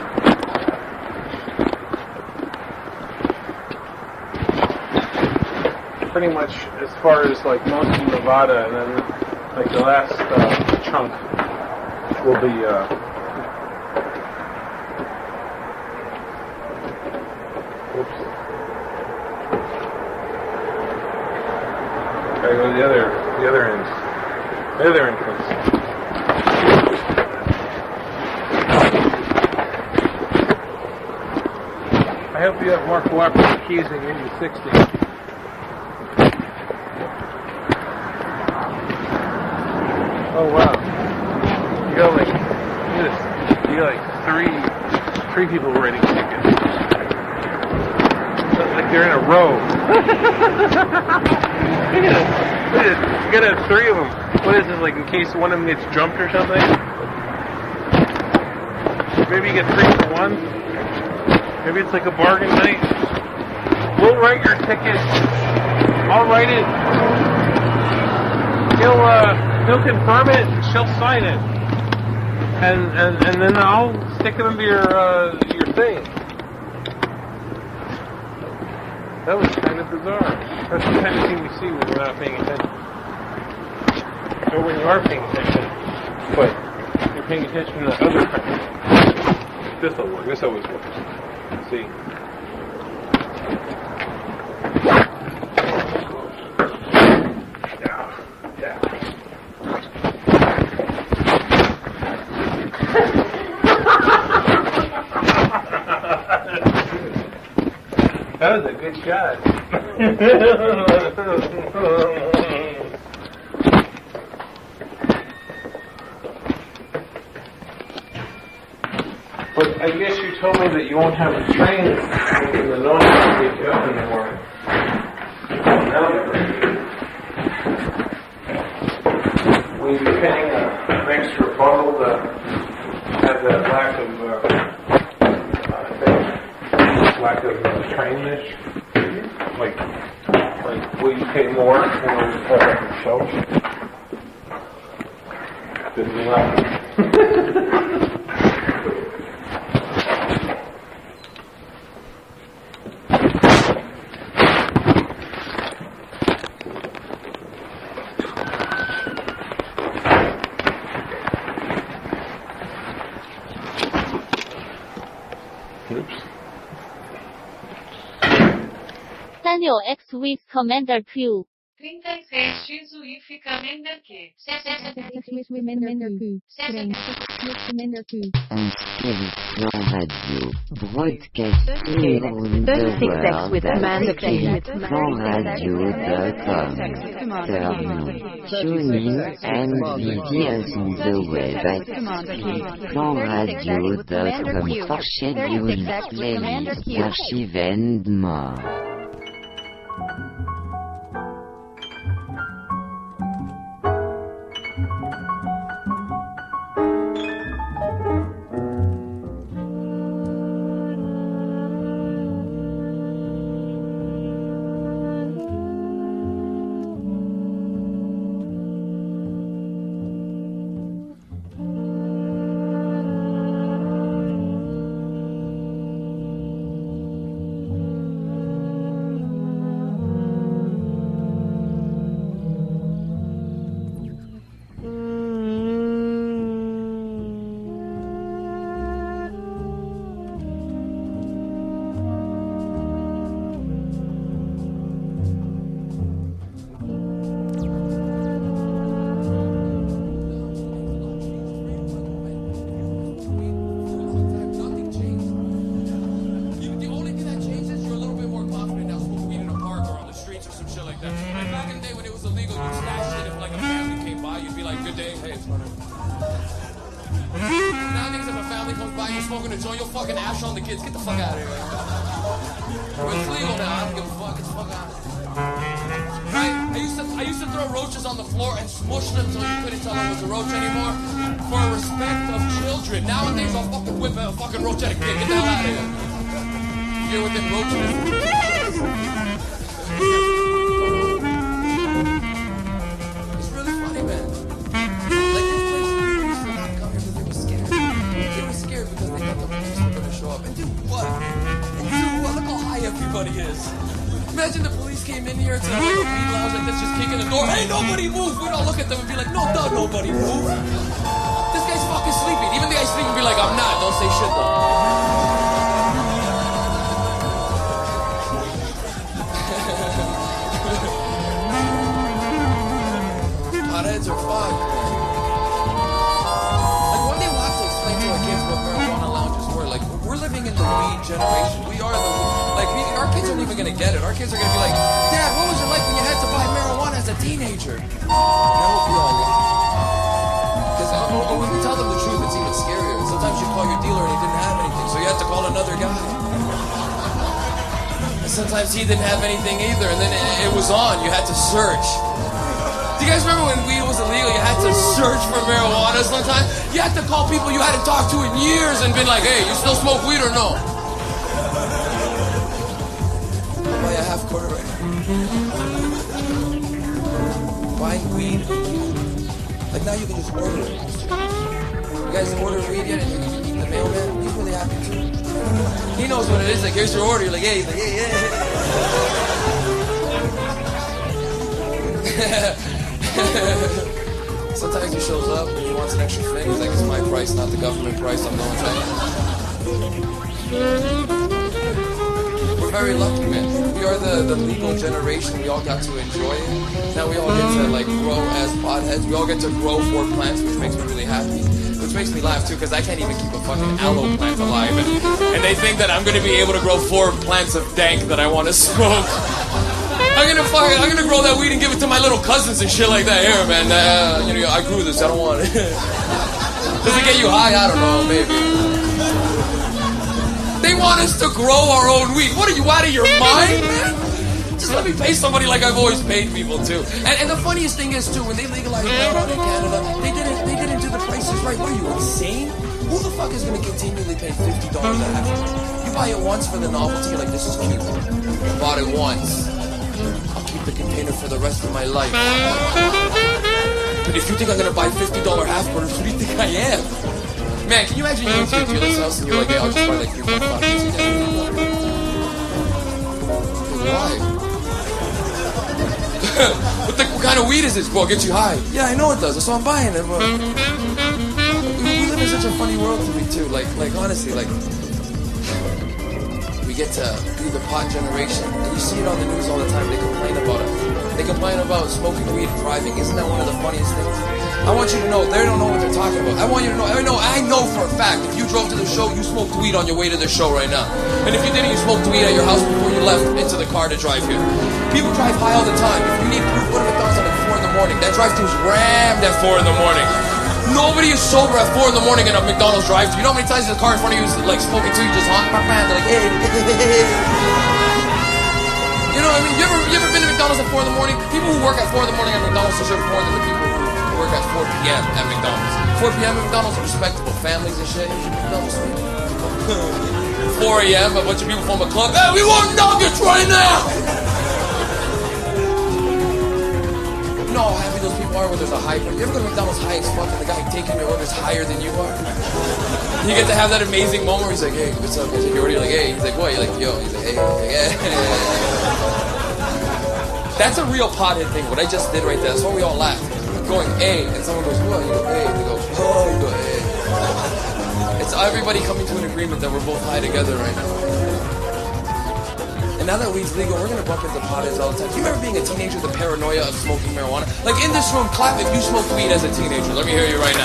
F: Pretty much as far as like most of Nevada, and then like the last uh, chunk will be uh, whoops. Gotta go to the other the other end. The other entrance. I hope you have more cooperative keys than you need sixty. Oh wow. You got like, look at this. You got like three, three people writing tickets. Like they're in a row. Look at this. Look at this. You gotta have three of them. What is this, like in case one of them gets jumped or something? Maybe you get three for one? Maybe it's like a bargain night? We'll write your ticket. I'll write it. He'll, uh, he'll confirm it, and she'll sign it. And, and, and then I'll stick it into your, uh, your thing. That was kind of bizarre. That's the kind of thing we see when we're not paying attention. Or when you are paying attention, but you're paying attention to other things. This'll work. This always works. See? Yeah. Yeah. good shot. But I guess you told me that you won't have a train in the north to pick you up in the morning. Will you be paying a, an extra bundle to have that lack of uh, uh, lack of uh, train-ish? Like, like, will you pay more when we have a show? Did you not?
A: Daniel X with Commander Q.
B: trinta e seis X U I F Commander Q.
C: Swiss Commander Q. Streng. Swiss Commander Q.
D: Inscrite Plan Radio. Broadcasting around the world
H: with Commander Q.
D: Plan Radio dot com. Terminal. Tuning and videos on the web at Plan Radio dot com for scheduling, playlist, archive and more.
I: Sometimes he didn't have anything either, and then it, it was on. You had to search. Do you guys remember when weed was illegal? You had to search for marijuana sometimes. You had to call people you hadn't talked to in years and been like, hey, you still smoke weed or no? Buy a half quarter right now. Buying weed. Like now you can just order it. You guys order weed yet? And you can eat the mailman? He's really happy too. He knows what it is. Like, here's your order. You're like, yeah. He's like, yeah, yeah. Sometimes he shows up and he wants an extra thing. He's like, it's my price, not the government price. I'm going to We're very lucky, man. We are the, the legal generation. We all got to enjoy it. Now we all get to, like, grow as potheads. We all get to grow four plants, which makes me really happy. But which makes me laugh too, because I can't even keep a fucking aloe plant alive, and, and they think that I'm gonna be able to grow four plants of dank that I want to smoke. I'm gonna fucking, I'm gonna grow that weed and give it to my little cousins and shit like that. Here, man, uh, you know, I grew this. I don't want it. Does it get you high? I don't know, maybe. They want us to grow our own weed. What are you, out of your mind, man? Just let me pay somebody like I've always paid people too. And, and the funniest thing is too, when they legalized marijuana in Canada, they didn't they didn't do the prices right. What are you, insane? Who the fuck is gonna continually pay fifty dollars a half? You buy it once for the novelty, you're like, this is cute. I bought it once. I'll keep the container for the rest of my life. But if you think I'm gonna buy fifty dollar half burners, who do you think I am? Man, can you imagine you went to your dealer's house and you're like, hey, I'll just buy like three point five. Why? what, the, what kind of weed is this? Bro, get you high. Yeah, I know it does. That's why I'm buying it. Bro. We live in such a funny world to me too. Like, like honestly, like we get to be the pot generation, and you see it on the news all the time. They complain about it. They complain about smoking weed and driving. Isn't that one of the funniest things? I want you to know they don't know what they're talking about. I want you to know. I know. I know for a fact. If you drove to the show, you smoked weed on your way to the show right now. And if you didn't, you smoked weed at your house before you left into the car to drive here. People drive high all the time. If you need proof, go to McDonald's at like four in the morning. That drive-thru's rammed at four in the morning. Nobody is sober at four in the morning in a McDonald's drive-thru. You know how many times the car in front of you is like smoking too? You just honk, they're like, hey. You know what I mean? You ever you ever been to McDonald's at four in the morning? People who work at four in the morning at McDonald's deserve more than the people who work at four p.m. at McDonald's. four p.m. at McDonald's are respectable families and shit. four a.m. a bunch of people from a club. Hey, we want nuggets right now! You know how happy those people are when there's a high. You ever go to McDonald's high as fuck and the guy taking your order is higher than you are? You get to have that amazing moment where he's like, hey, what's up? I take your order. You're like, hey. He's like, what? You're like, yo. He's like, hey. He's like, hey. That's a real pothead thing. What I just did right there. That's why we all laugh. Going, hey, and someone goes, what? You go, hey. They go, oh. You go, hey. It's everybody coming to an agreement that we're both high together right now. And now that weed's legal, we're gonna bump into potheads all the time. Do you remember being a teenager, the paranoia of smoking marijuana? Like in this room, clap if you smoked weed as a teenager. Let me hear you right now.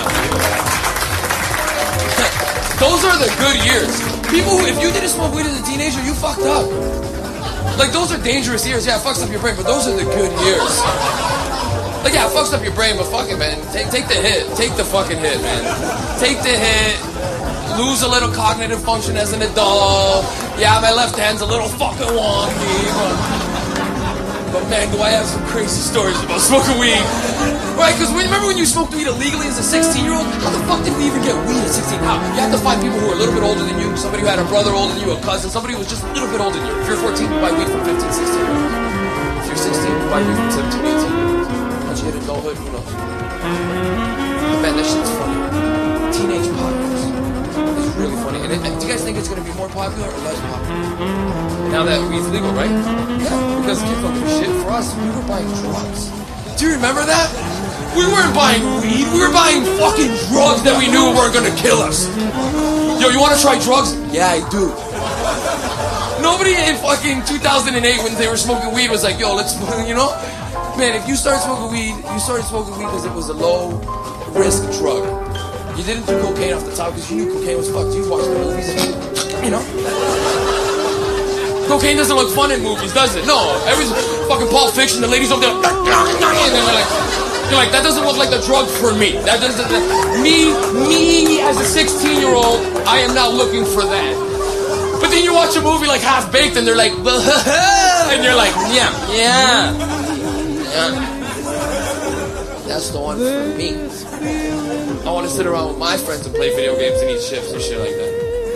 I: Those are the good years. People who, if you didn't smoke weed as a teenager, you fucked up. Like those are dangerous years. Yeah, it fucks up your brain, but those are the good years. Like yeah, it fucks up your brain, but fuck it, man. Take take the hit. Take the fucking hit, man. Take the hit. Lose a little cognitive function as an adult. Yeah, my left hand's a little fucking wonky. But, but man, do I have some crazy stories about smoking weed. Right, because remember when you smoked weed illegally as a sixteen-year-old? How the fuck did we even get weed at sixteen? How? You have to find people who are a little bit older than you, somebody who had a brother older than you, a cousin, somebody who was just a little bit older than you. If you're fourteen, you buy weed from fifteen, sixteen. If you're sixteen, you buy weed from seventeen, eighteen. Once you hit adulthood, who knows? But man, that shit's funny. Teenage podcast. It's really funny. And, it, and do you guys think it's going to be more popular or less popular? Now that weed's legal, right? Yeah, because kids don't give a shit. For us, we were buying drugs. Do you remember that? We weren't buying weed. We were buying fucking drugs that we knew weren't going to kill us. Yo, you want to try drugs? Yeah, I do. Nobody in fucking two thousand eight when they were smoking weed was like, yo, let's, you know? Man, if you started smoking weed, you started smoking weed because it was a low-risk drug. You didn't do cocaine off the top because you knew cocaine was fucked. You watched the movies, you know? Cocaine doesn't look fun in movies, does it? No. Every fucking Pulp Fiction, the ladies over there, and then you're like, you're like, that doesn't look like the drug for me. That doesn't, that, me, me as a sixteen-year-old, I am not looking for that. But then you watch a movie like Half Baked, and they're like, and you're like, yeah, yeah, yeah. That's the one for me. I want to sit around with my friends and play video games and eat chips and shit like that.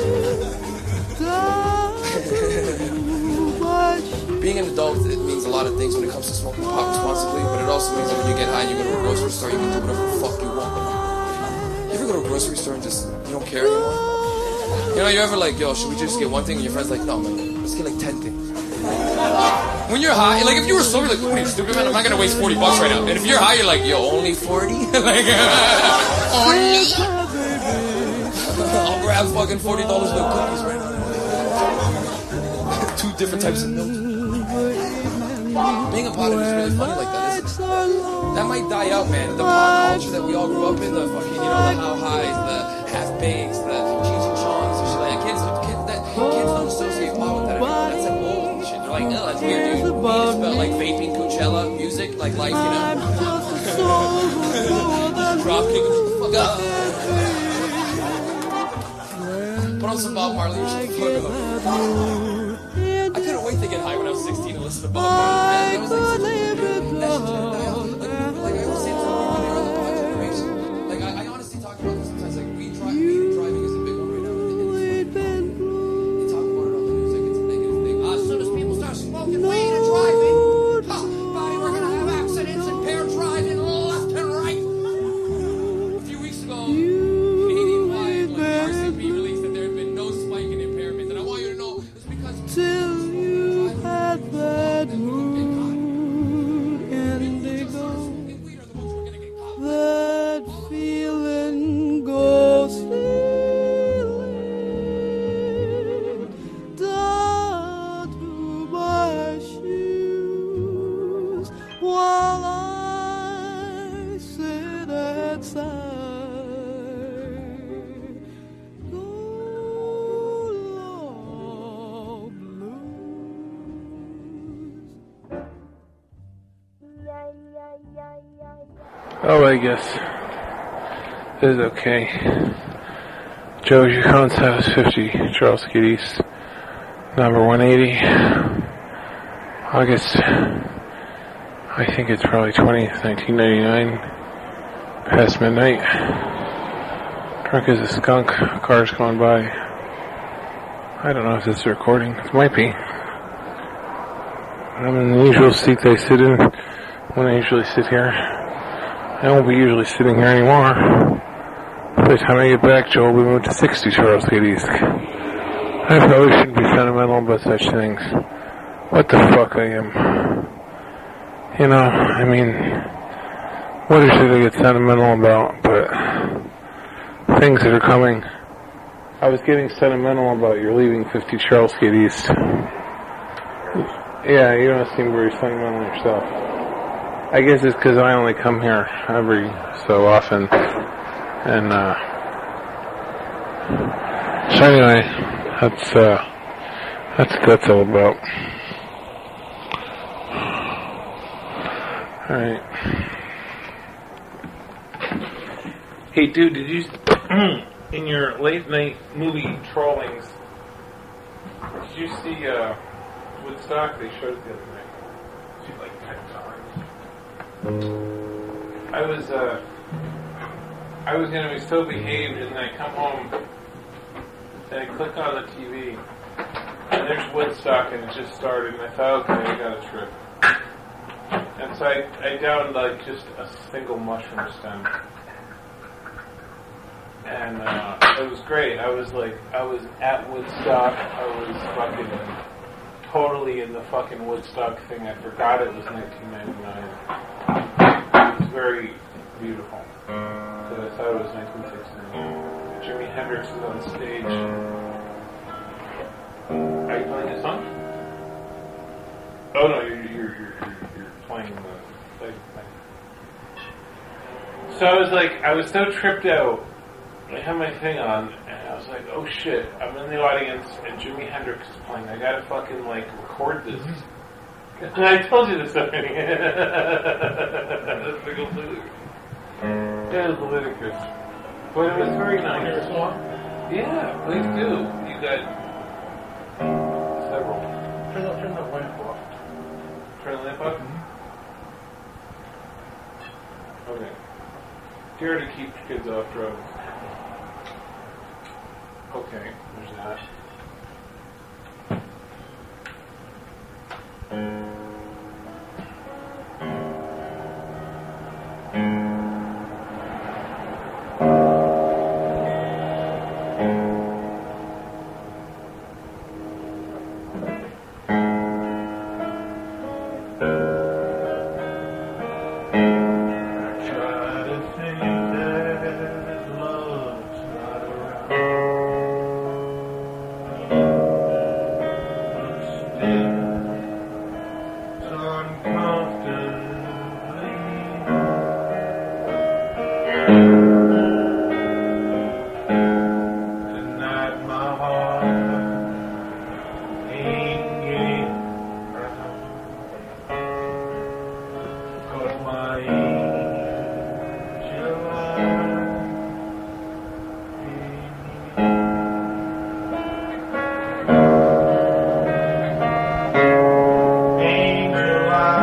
I: Being an adult, it means a lot of things when it comes to smoking pot responsibly, but it also means that when you get high and you go to a grocery store, you can do whatever the fuck you want. You ever go to a grocery store and just, you don't care anymore? You know, you're ever like, yo, should we just get one thing? And your friend's like, no, man, let's get like ten things. When you're high, like if you were sober, like, what are you, stupid, man? I'm not gonna waste forty bucks right now. And if you're high, you're like, yo, only forty? Like, only? I'll grab fucking forty dollars worth of cookies right now. Two different types of milk. Being a pothead is really funny like that, isn't it? that might die out, man. The pop culture that we all grew up in, the fucking, you know, the how highs, the half bakes, the Cheech and Chongs, and shit like that. Kids, kids, that, kids don't associate pop with that anymore. That's like old and shit. They're like, no, that's weird, dude. Weed is about like vaping, Coachella, music, like life, you know. Drop kick him the fuck up. Put on some Bob Marley, shut the fuck up. I couldn't wait to get high when I was sixteen and listen to Bob Marley, man. That was like such a that shit didn't die out. Like, like I always say to someone when they're on the podcast, like I, I honestly talk about this sometimes. Like weed, dri- weed driving is a big one right now. It's, they talk about it on the news like it's a negative thing. Uh, as soon as people start smoking weed and driving, huh, buddy, we're gonna have accidents and pair driving left and right. A few weeks ago, Canadian Wide, like the R C P released that there had been no spike in impairment, and I want you to know it's because till you had that mood indigo,
H: that feeling goes stealing down to my shoes while I sit outside. Go long blues.
F: Oh, I guess this is okay. Joe Gicon's House fifty, Charles Gate East, number one eighty. August, I think it's probably twentieth, nineteen ninety-nine, past midnight. Drunk as a skunk, cars going by. I don't know if this is recording. It might be. I'm in the usual seat I sit in when I usually sit here. I won't be usually sitting here anymore. By the time I get back, Joe will be moved to sixty Charles Gate East. I probably shouldn't be sentimental about such things. What the fuck I am. You know, I mean, what is it I get sentimental about? But things that are coming. I was getting sentimental about you're leaving fifty Charles Gate East. Yeah, you don't seem very sentimental yourself. I guess it's because I only come here every so often. And, uh, so anyway, that's, uh, that's what that's all about. Alright. Hey, dude, did you, in your late night movie trollings, did you see, uh, Woodstock? They showed it the other night. See, like, ten times. I was, uh, I was gonna be so behaved, and then I come home, and I click on the T V, and there's Woodstock, and it just started, and I thought, okay, I got a trip. And so I, I downed, like, just a single mushroom stem. And, uh, it was great. I was, like, I was at Woodstock, I was fucking totally in the fucking Woodstock thing. I forgot it was nineteen ninety-nine. It was very beautiful. So I thought it was nineteen sixty-nine. Jimi Hendrix is on stage. Are you playing a song? Oh no, you're you're you're, you're playing the thing. So I was like, I was so tripped out. I had my thing on, and I was like, oh shit, I'm in the audience, and Jimi Hendrix is playing. I gotta fucking, like, record this. And I told you this already. That's completely. Yeah, it was ludicrous. But it was very nice. Hear a song? Yeah, please do. You got several.
G: Turn the, turn the lamp off.
F: Turn the lamp off? Mm-hmm. Okay. Dare to keep kids off drugs. Okay, there's that.
G: my angel eyes. Angel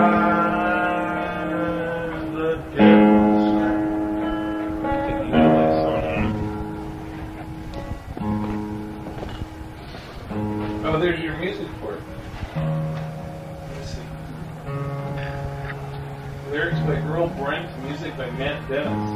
G: eyes, the devil's thinking of that song. Oh, there's your music for it. Let's see. Lyrics by Earl Brent, music by Matt Dennis.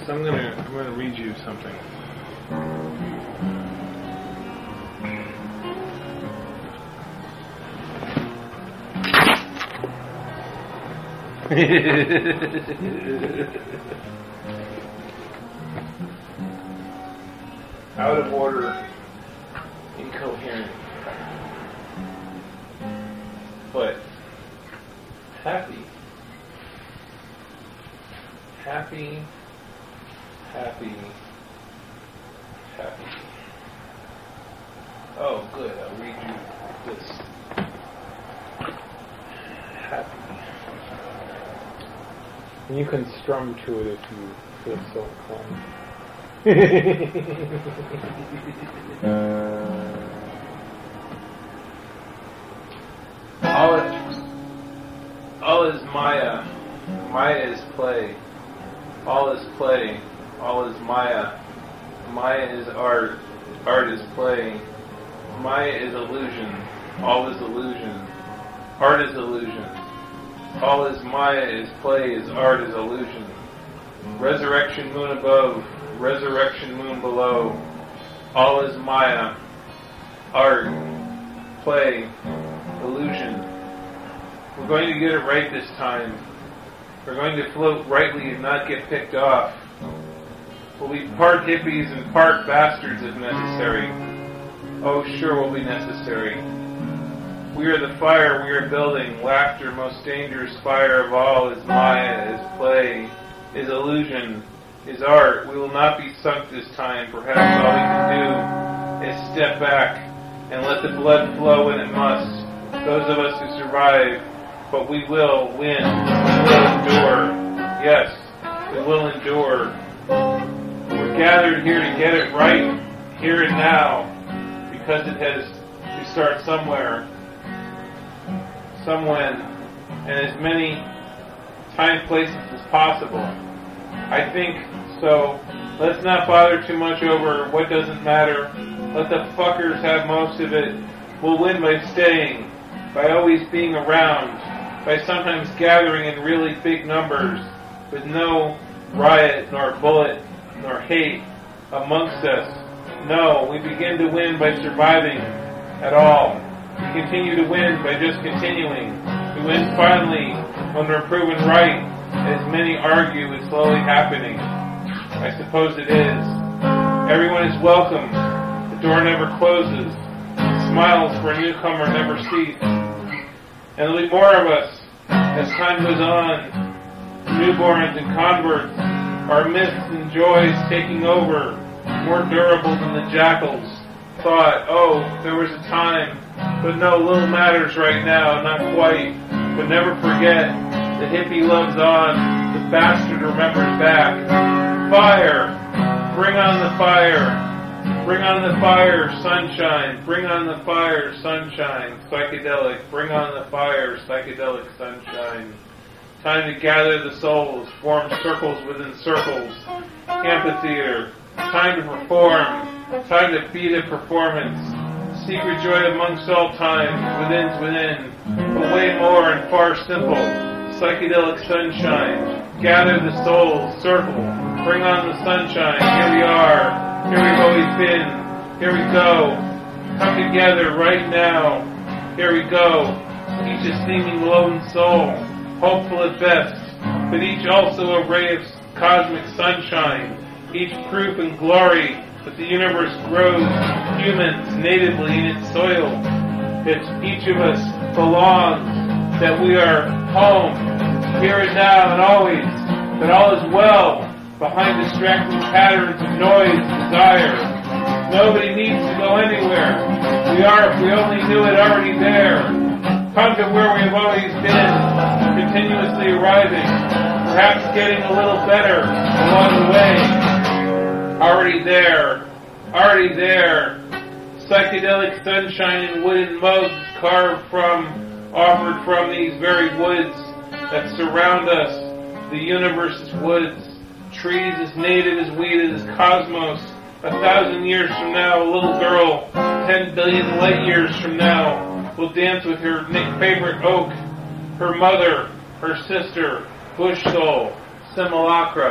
F: So I'm gonna I'm gonna read you something. Out of order, incoherent, but happy, happy, happy, happy. Oh, good. I'll read you this. Happy. And you can strum to it if you feel so inclined. all, is, all is Maya. Maya is play. All is play. All is Maya. Maya is art. Art is play. Maya is illusion. All is illusion. Art is illusion. All is Maya is play, is art, is illusion. Resurrection moon above, resurrection moon below. All is Maya, art, play, illusion. We're going to get it right this time. We're going to float rightly and not get picked off. We'll be part hippies and part bastards if necessary. Oh, sure will be necessary. We are the fire we are building. Laughter, most dangerous fire of all, is Maya, is play, is illusion, is art. We will not be sunk this time. Perhaps all we can do is step back and let the blood flow when it must. Those of us who survive, but we will win. We will endure. Yes, we will endure. We're gathered here to get it right, here and now, because it has to start somewhere. Somewhen, and as many time places as possible. I think so. Let's not bother too much over what doesn't matter. Let the fuckers have most of it. We'll win by staying, by always being around, by sometimes gathering in really big numbers, with no riot, nor bullet, nor hate amongst us. No, we begin to win by surviving at all. We continue to win by just continuing. We win finally when we're proven right. As many argue, it's slowly happening. I suppose it is. Everyone is welcome. The door never closes. Smiles for a newcomer never cease. And there'll be more of us as time goes on. Newborns and converts, our myths and joys taking over, more durable than the jackals. Thought, oh, there was a time, but no, little matters right now, not quite. But never forget, the hippie loves on, the bastard remembers back. Fire! Bring on the fire! Bring on the fire, sunshine! Bring on the fire, sunshine! Psychedelic, bring on the fire, psychedelic sunshine. Time to gather the souls, form circles within circles. Amphitheater. Time to perform. Time to be the performance. Secret joy amongst all times, within's within, but way more and far simple. Psychedelic sunshine. Gather the souls, circle. Bring on the sunshine. Here we are. Here we've always been. Here we go. Come together right now. Here we go. Each a seeming lone soul, hopeful at best, but each also a ray of cosmic sunshine. Each proof and glory that the universe grows humans natively in its soil. That each of us belongs, that we are home, here and now and always, that all is well behind distracting patterns of noise and desire. Nobody needs to go anywhere. We are, if we only knew it, already there. Come to where we have always been, continuously arriving, perhaps getting a little better along the way. Already there, already there. Psychedelic sunshine in wooden mugs carved from, offered from these very woods that surround us, the universe's woods. Trees as native as we, as cosmos. A thousand years from now, a little girl, ten billion light years from now, will dance with her favorite oak, her mother, her sister, bush soul, simulacra,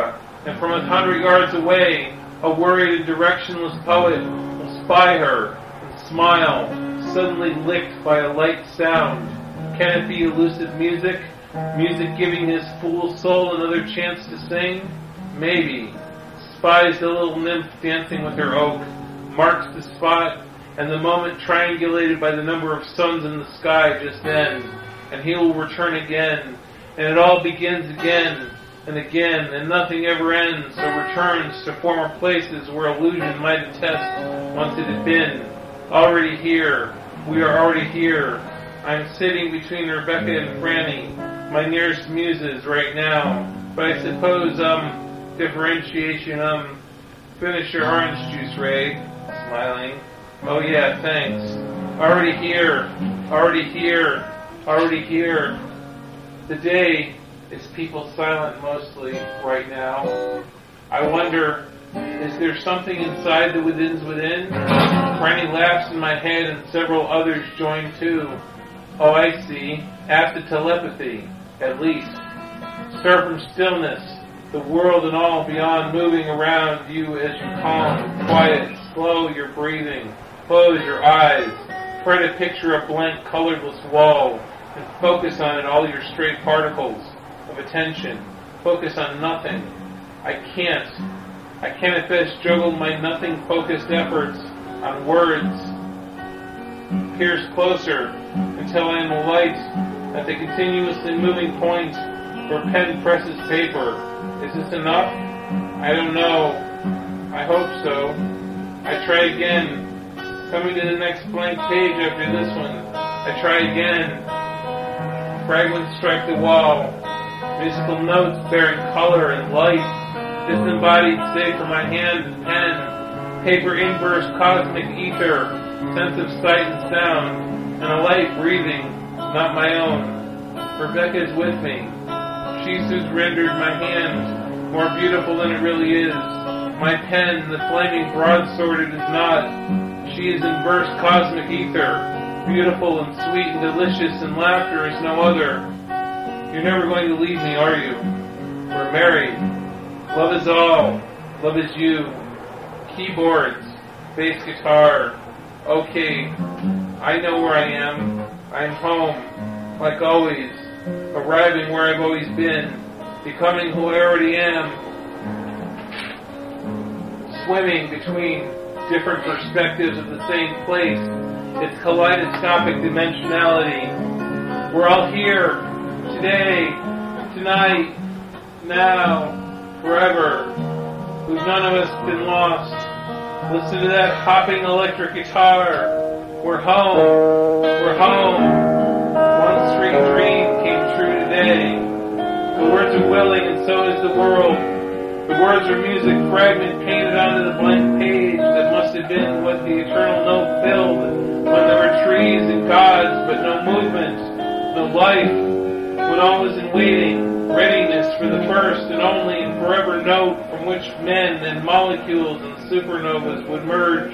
F: and from a hundred yards away, a worried and directionless poet will spy her and smile, suddenly licked by a light sound. Can it be elusive music? Music giving his fool soul another chance to sing? Maybe. Spies the little nymph dancing with her oak, marks the spot, and the moment triangulated by the number of suns in the sky just then, and he will return again, and it all begins again and again, and nothing ever ends or returns to former places where illusion might attest once it had been. Already here. We are already here. I am sitting between Rebecca and Franny, my nearest muses right now. But I suppose, um, differentiation, um, finish your orange juice, Ray. Smiling. Oh yeah, thanks. Already here. Already here. Already here. The day is people silent mostly right now. I wonder, is there something inside the within's within? Franny laughs in my head and several others join too. Oh, I see. Acid telepathy, at least. Stir from stillness, the world and all beyond moving around you as you calm, quiet, slow your breathing. Close your eyes. Try to picture a blank, colorless wall and focus on it all your stray particles of attention. Focus on nothing. I can't. I can't at best juggle my nothing-focused efforts on words. Pierce closer until I am a light at the continuously moving point where pen presses paper. Is this enough? I don't know. I hope so. I try again. Coming to the next blank page after this one. I try again. Fragments strike the wall. Musical notes bearing color and light. Disembodied stay for my hand and pen. Paper inburst cosmic ether. Sense of sight and sound. And a light breathing, not my own. Rebecca is with me. She's who's rendered my hand more beautiful than it really is. My pen, the flaming broadsword it is not. She is in burst cosmic ether, beautiful and sweet and delicious, and laughter is no other. You're never going to leave me, are you? We're married. Love is all. Love is you. Keyboards, bass guitar. Okay, I know where I am. I'm home, like always, arriving where I've always been, becoming who I already am, swimming between different perspectives of the same place, its kaleidoscopic dimensionality. We're all here, today, tonight, now, forever. We've none of us been lost. Listen to that hopping electric guitar. We're home. We're home. One sweet dream came true today. The words are willing and so is the world. The words are music fragment painted onto the blank page that must have been what the eternal note filled when there were trees and gods but no movement, no life, when all was in waiting, readiness for the first and only and forever note from which men and molecules and supernovas would merge.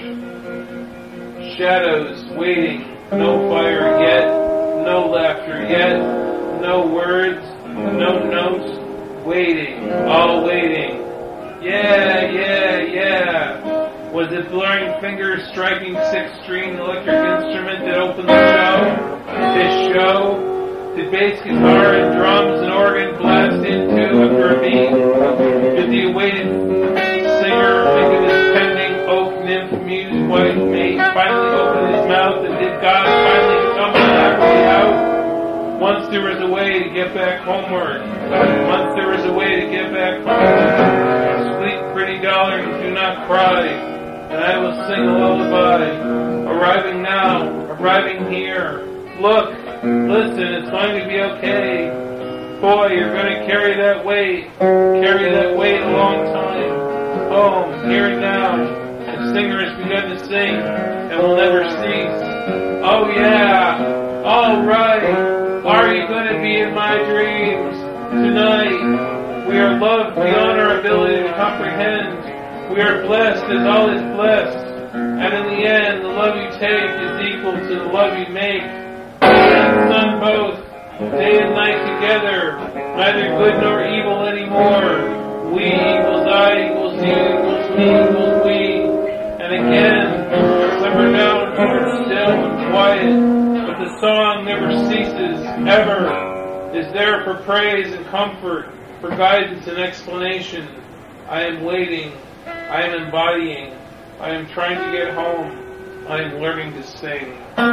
F: Shadows waiting, no fire yet, no laughter yet, no words, no notes, waiting, all waiting. Yeah, yeah, yeah. Was it blurring fingers striking six-string electric instrument that opened the show? This show? Did bass guitar and drums and organ blast into after a beat? Did the awaited singer think of his pending oak nymph muse white mate finally open his mouth, and did God finally come happily out? Once there was a way to get back homeward. Once there was a way to get back home. Sleep, pretty darling, do not cry, and I will sing a lullaby. Arriving now, arriving here. Look, listen, it's going to be okay. Boy, you're going to carry that weight, carry that weight a long time. Home, here and now. The singer has begun to sing and will never cease. Oh yeah, all right. Are you going to be in my dreams tonight? We are loved beyond our ability to comprehend. We are blessed as all is blessed. And in the end, the love you take is equal to the love you make. And sun both, day and night together, neither good nor evil anymore. We equals I equals you equals me equals we. And again, simmer down, still and quiet, but the song never ceases, ever, is there for praise and comfort, for guidance and explanation. I am waiting, I am embodying, I am trying to get home, I am learning to sing.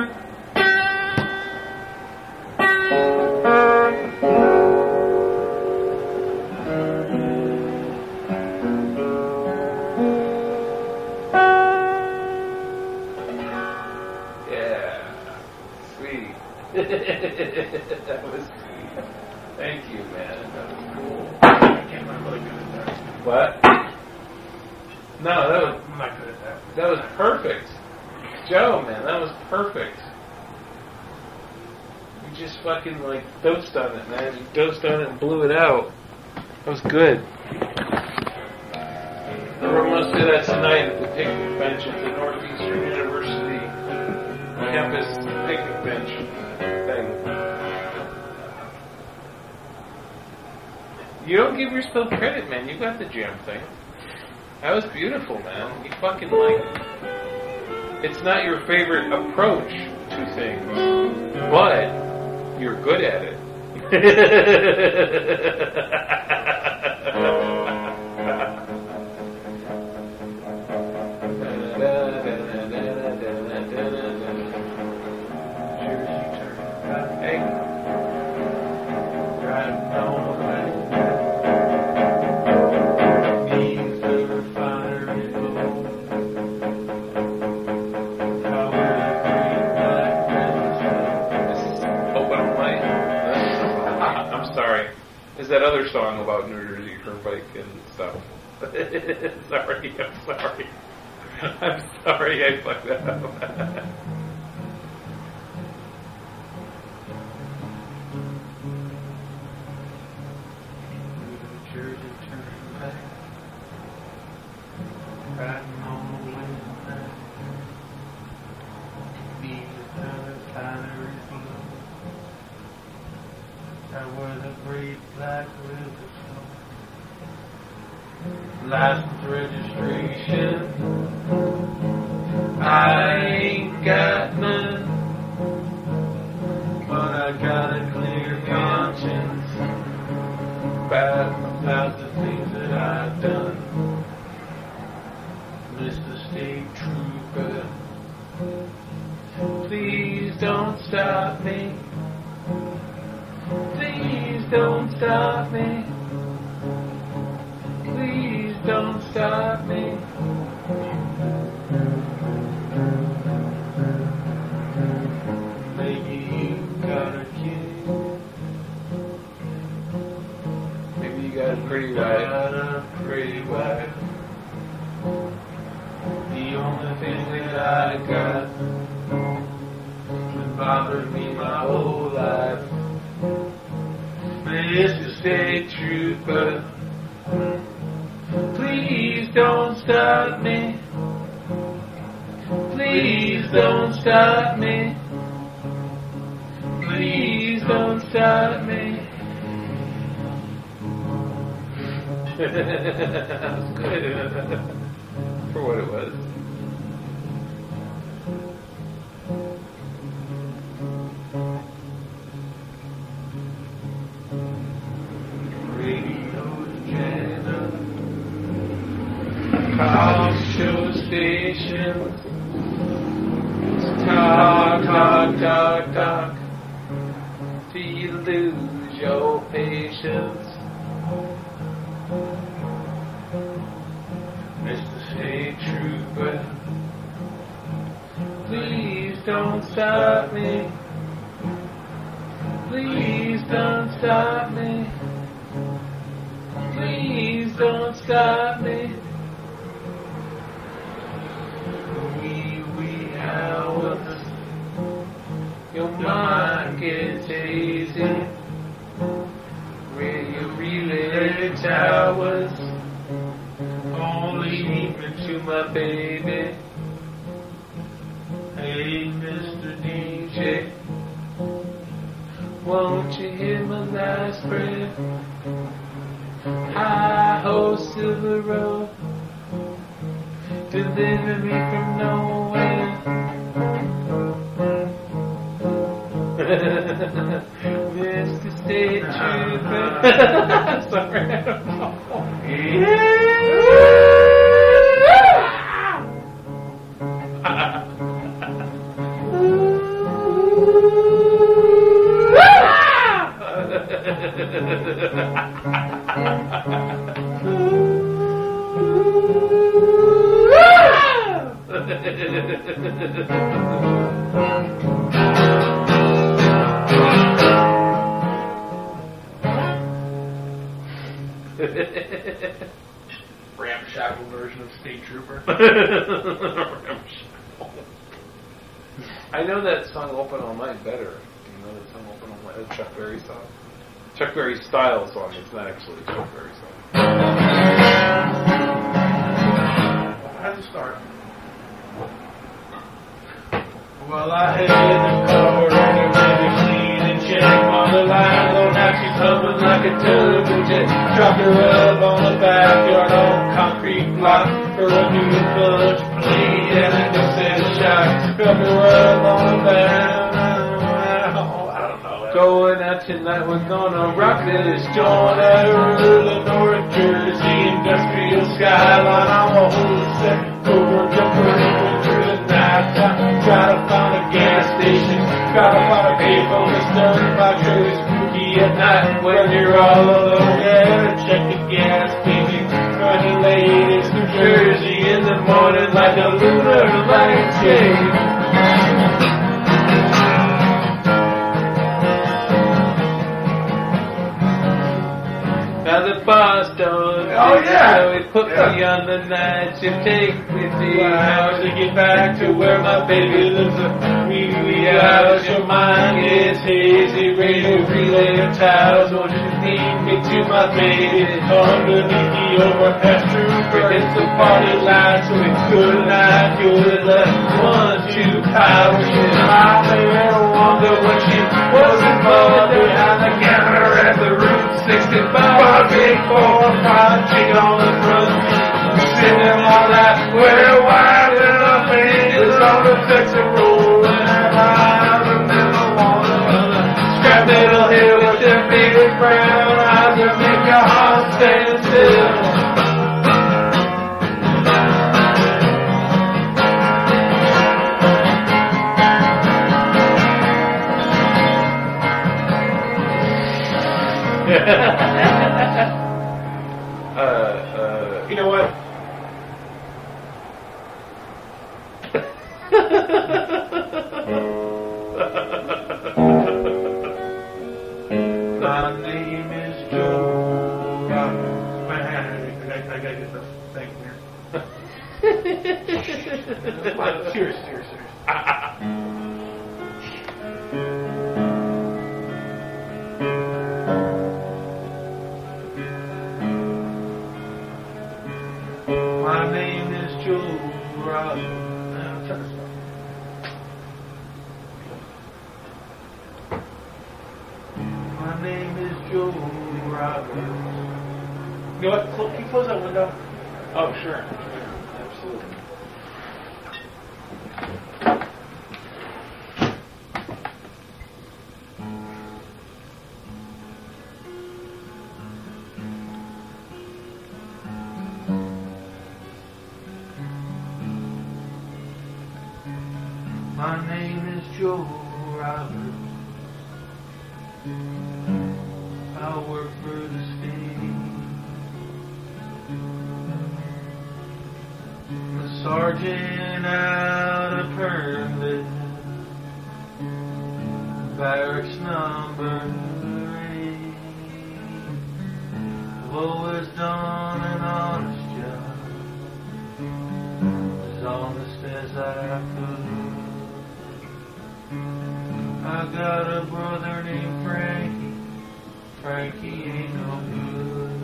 F: That was sweet. Thank you, man. That was cool.
G: I can't remember what I did at that.
F: What? No, that was
G: I'm not good at that.
F: that was perfect. Joe, man, that was perfect. You just fucking like dosed on it, man. You dosed on it and blew it out. That was good. We're going to do that tonight at the picnic bench at the Northeastern University campus picnic bench thing. You don't give yourself credit, man. You got the jam thing. That was beautiful, man. You fucking like... It's not your favorite approach to things, but you're good at it. Is that other song about New Jersey Turnpike and stuff? Sorry, I'm sorry. I'm sorry I fucked that up. License registration, I ain't got none, but I got a clear conscience about, about the things that I've done. Mister State Trooper, please don't stop me, please don't stop me. Please don't stop me. Maybe you got a kid. Maybe you got a pretty wife. Got a pretty wife. The only thing that I got has bothered me my whole life. Mister State Trooper, please don't stop me. Please don't stop me. Please don't stop me. That was good. For what it was. Talk show stations, talk, talk, talk, talk, till you lose your patience. Mister State Trooper, please don't stop me. Please don't stop me. Please don't stop me. Hours, your mind gets hazy, where you really towers, only lead me to my baby. Hey, Mister D J, won't you hear my last breath? I hope oh silver road, deliver me from nowhere. Mister State Trooper. Sorry, I don't know.
G: Ramshackle version of State Trooper.
F: I know that song "Open All Night" better. Do you know that song "Open All Night"? That's Chuck Berry song. Chuck Berry style song. It's not actually a Chuck Berry song.
G: How's it start?
F: Well, I had the car and it really clean and check on the line. Oh, now she's humming like a turbo jet. Dropped her up on the backyard on concrete block for a new clutch plate and a new set of shocks. Dropped her up on the back. I don't know. Going out tonight, we're gonna rock this joint at early North Jersey industrial skyline. I'm a whole set over jumper through the night time. Try to find a gas station, try to find a payphone that's done by Curtis Spooky at night when you're all alone. Yeah, check the gas, baby. Running late, it's New Jersey in the morning like a lunar landscape. Now the boss done.
G: Oh, yeah.
F: So he put
G: Yeah.
F: me on the night shift. Take me three hours to get back to where my baby lives. A wee wee hours. Your mind gets hazy. Radio relay of towels. Won't you lead me to my baby? Underneath the overpass trooper. It's the party line, so we could not go to the one, two powers. I never wonder what she was involved behind the counter at the Route sixty-five. Big four, five, chicken on the front. Sitting on that where wide enough is on the Texas roll. And I remember one of the scrap little hill with them big brown eyes that make your heart stand still. uh, uh,
G: You know what?
F: My name is Joe Robbins.
G: I, I gotta get the thing here. Come on, serious, serious, serious.
F: My name is Joe Robbins.
G: I'm trying to stop.
F: My name is Joe Robbins.
G: You know what? Cl- Can you close that window? Oh, sure. Absolutely.
F: My name is Joe Robbins. I work for the state. The sergeant out of permit. Barracks number eight. I've always done an honest job, as honest as I could. I got a brother named Frankie. Frankie ain't no good.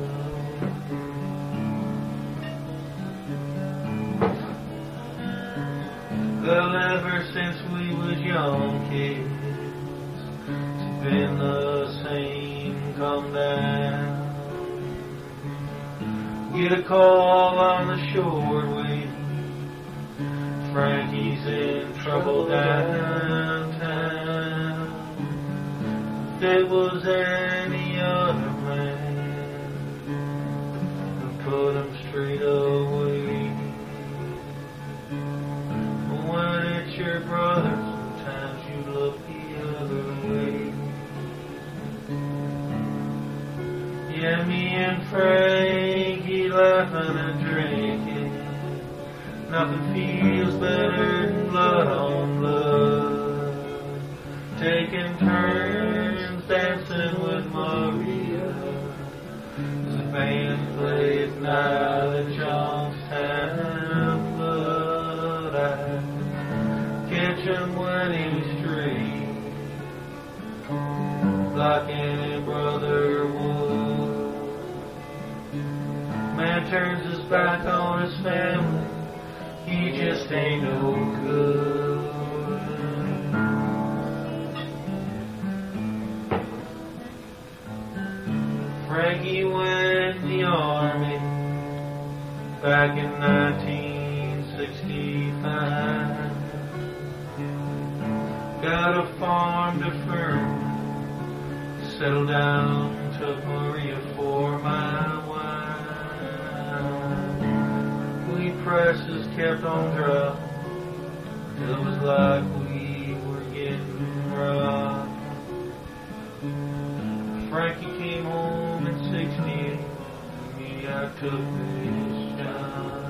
F: Well, ever since we was young kids, it's been the same come down.
J: Get a call on the shortwave. Frankie's in trouble downtown. If it was any other man, I'd put him straight away. But when it's your brother, sometimes you look the other way. Yeah, me and Frankie laughing and drinking. Nothing feels better than blood on blood. Taking turns dancing with Maria. As the band played Night at Johnstown. But I catch him when he's straight, like any brother would. Man turns his back on his family, he just ain't no good. Frankie went in the army back in nineteen sixty-five. Got a farm to firm, settled down, took Maria for my wife. We presses kept on dry, till it was like we were getting rough. Frankie came home in sixty-eight, me I took his job.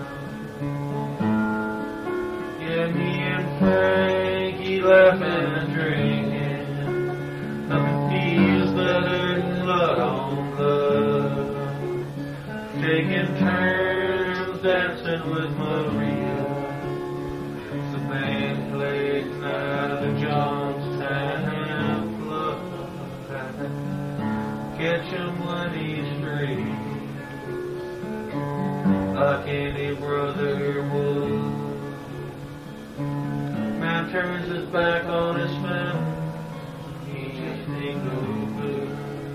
J: Yeah, me and Frankie laughing and drinking. Nothing feels better than blood on blood. Taking turns dancing with Maria. The band played Night at the Johnstown Club. Catch him when he's free, like any brother would. Man turns his back on his family, he just ain't no good.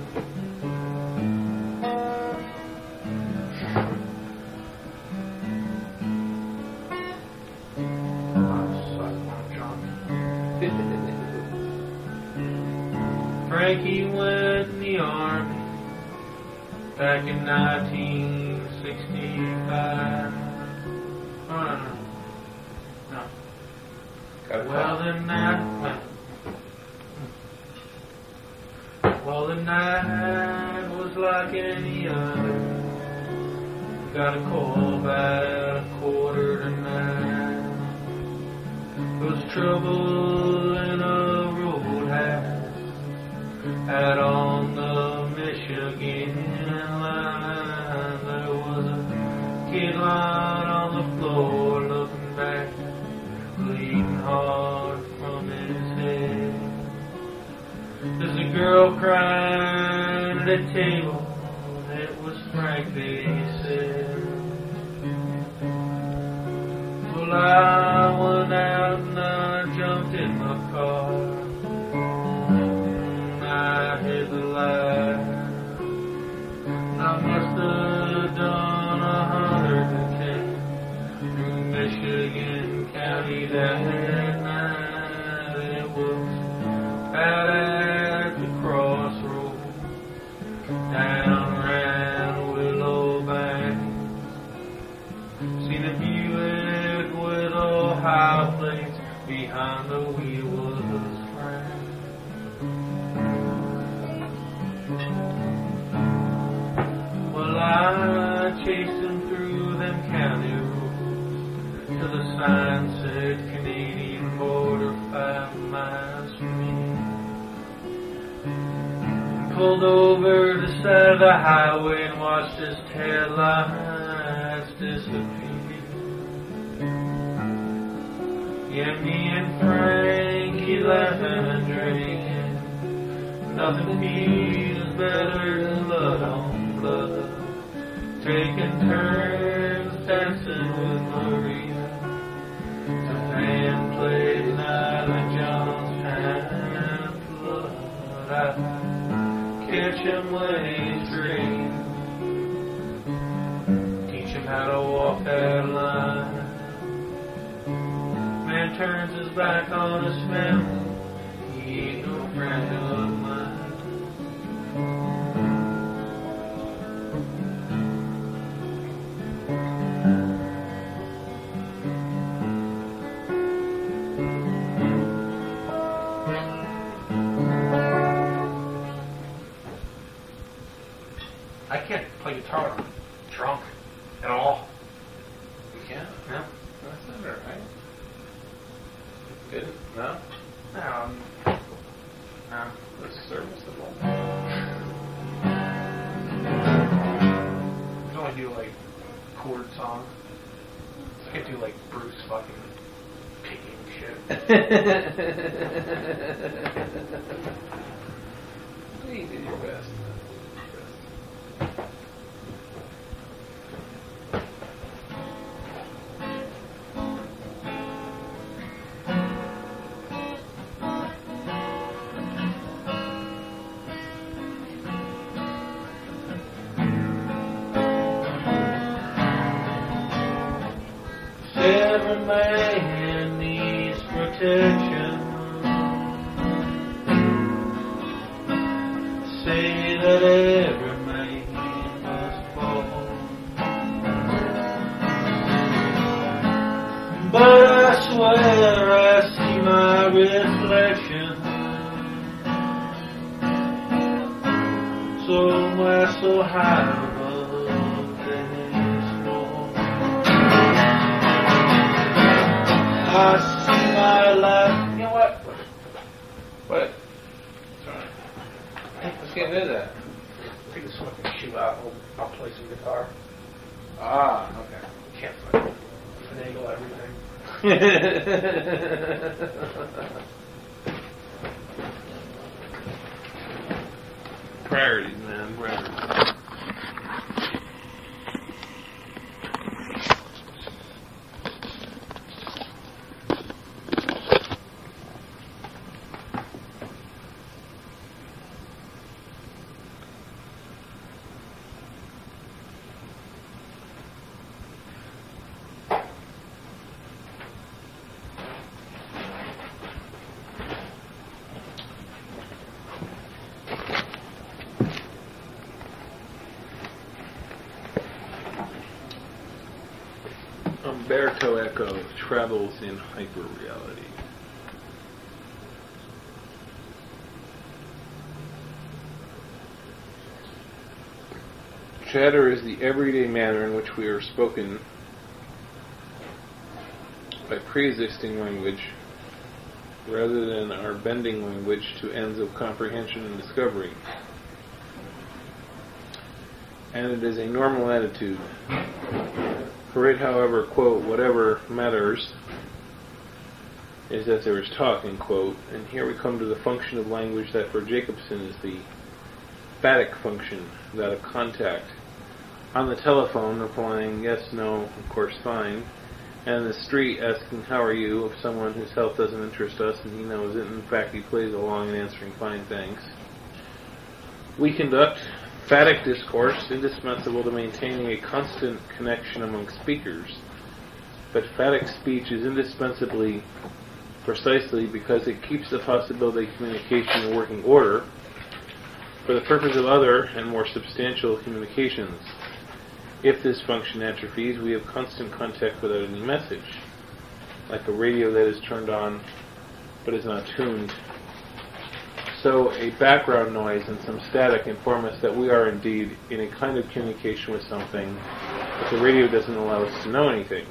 J: Frankie went in the army back in nineteen sixty-five. Oh, no, no. No. Well, the night, well, the night was like any other. Got a call about a quarter to nine. There was trouble in a roadhouse out on the Michigan line. There was a kid lying on the floor looking back, bleeding hard from his head. There's a girl crying at a table, it was Frank, they said. Well, I went out and I jumped in my car. I hit the light. I must have done a hundred and ten through Michigan County that night. It was out at the crossroads, down around Willow Bank. Seen a Buick with Ohio plates, behind the wheel was Frank. Well, I chased him through them county roads till the sign said Canadian border five miles from me. Pulled over to the side of the highway and watched his taillights disappear. Yeah, me and Frankie laughing and drinking. Nothing feels better than blood on blood. Taking turns dancing with Maria. The band played Night at Johnstown Club. I catch him when he's free, man turns his back on us man, he ain't no friend of mine.
G: I can't play guitar when I'm drunk at all.
J: You can't?
G: No.
J: That's not right. Good? No?
G: No, I'm, no.
J: That's serviceable.
G: I can only do like chord songs. I can't do like Bruce fucking picking shit.
J: You did your best. Every man needs protection. Say that every man must fall. But I swear I see my reflection somewhere so high above this storm. I see my life. You know what? What? Sorry. Let's get into that.
G: Take this fucking shoe out. I'll, I'll play some guitar.
J: Ah, okay.
G: Can't fucking finagle everything.
J: Priorities, man. Priorities. Umberto Eco travels in hyperreality. Chatter is the everyday manner in which we are spoken by pre-existing language rather than our bending language to ends of comprehension and discovery. And it is a normal attitude. For it, however, quote, whatever matters is that there is talk, end quote, and here we come to the function of language that for Jacobson is the phatic function, that of contact. On the telephone, replying yes, no, of course, fine, and in the street asking how are you of someone whose health doesn't interest us and he knows it, and in fact he plays along in answering fine thanks. We conduct phatic discourse indispensable to maintaining a constant connection among speakers, but phatic speech is indispensably precisely because it keeps the possibility of communication in working order for the purpose of other and more substantial communications. If this function atrophies, we have constant contact without any message, like a radio that is turned on but is not tuned. So a background noise and some static inform us that we are indeed in a kind of communication with something, but the radio doesn't allow us to know anything.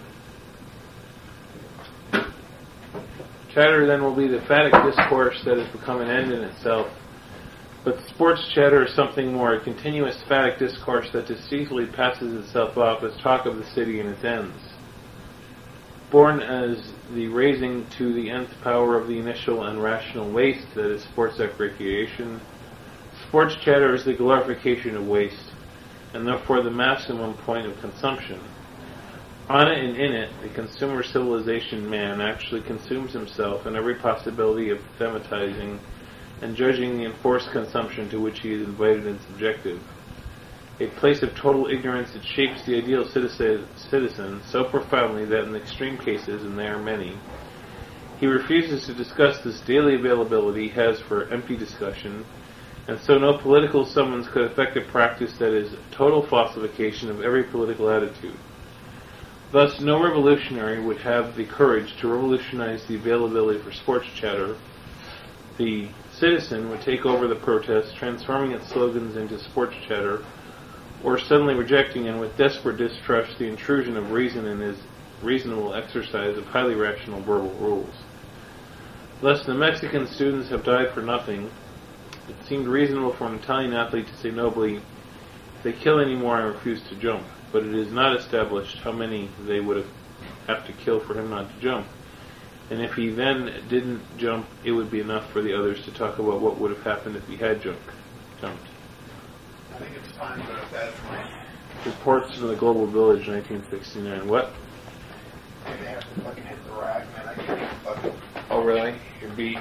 J: Chatter then will be the phatic discourse that has become an end in itself, but sports chatter is something more, a continuous phatic discourse that deceitfully passes itself off as talk of the city and its ends. Born as the raising to the nth power of the initial and rational waste that is sports recreation, sports chatter is the glorification of waste, and therefore the maximum point of consumption. On it and in it, the consumer civilization man actually consumes himself and every possibility of thematizing and judging the enforced consumption to which he is invited and subjective. A place of total ignorance that shapes the ideal citizen, citizen so profoundly that in extreme cases, and they are many,
F: He refuses to discuss this daily availability he has for empty discussion, and so no political summons could affect a practice that is total falsification of every political attitude. Thus, no revolutionary would have the courage to revolutionize the availability for sports chatter. The citizen would take over the protest, transforming its slogans into sports chatter, or suddenly rejecting and with desperate distrust the intrusion of reason in his reasonable exercise of highly rational verbal rules. Thus, the Mexican students have died for nothing. It seemed reasonable for an Italian athlete to say nobly, if they kill any more, I refuse to jump. But it is not established how many they would have, have to kill for him not to jump. And if he then didn't jump, it would be enough for the others to talk about what would have happened if he had jumped. jumped.
G: I think it's fine, but if that's right,
F: Reports from the Global Village, nineteen sixty-nine. What?
G: they have to fucking hit the rack, man. I can't fucking.
F: Oh, really? Your beat?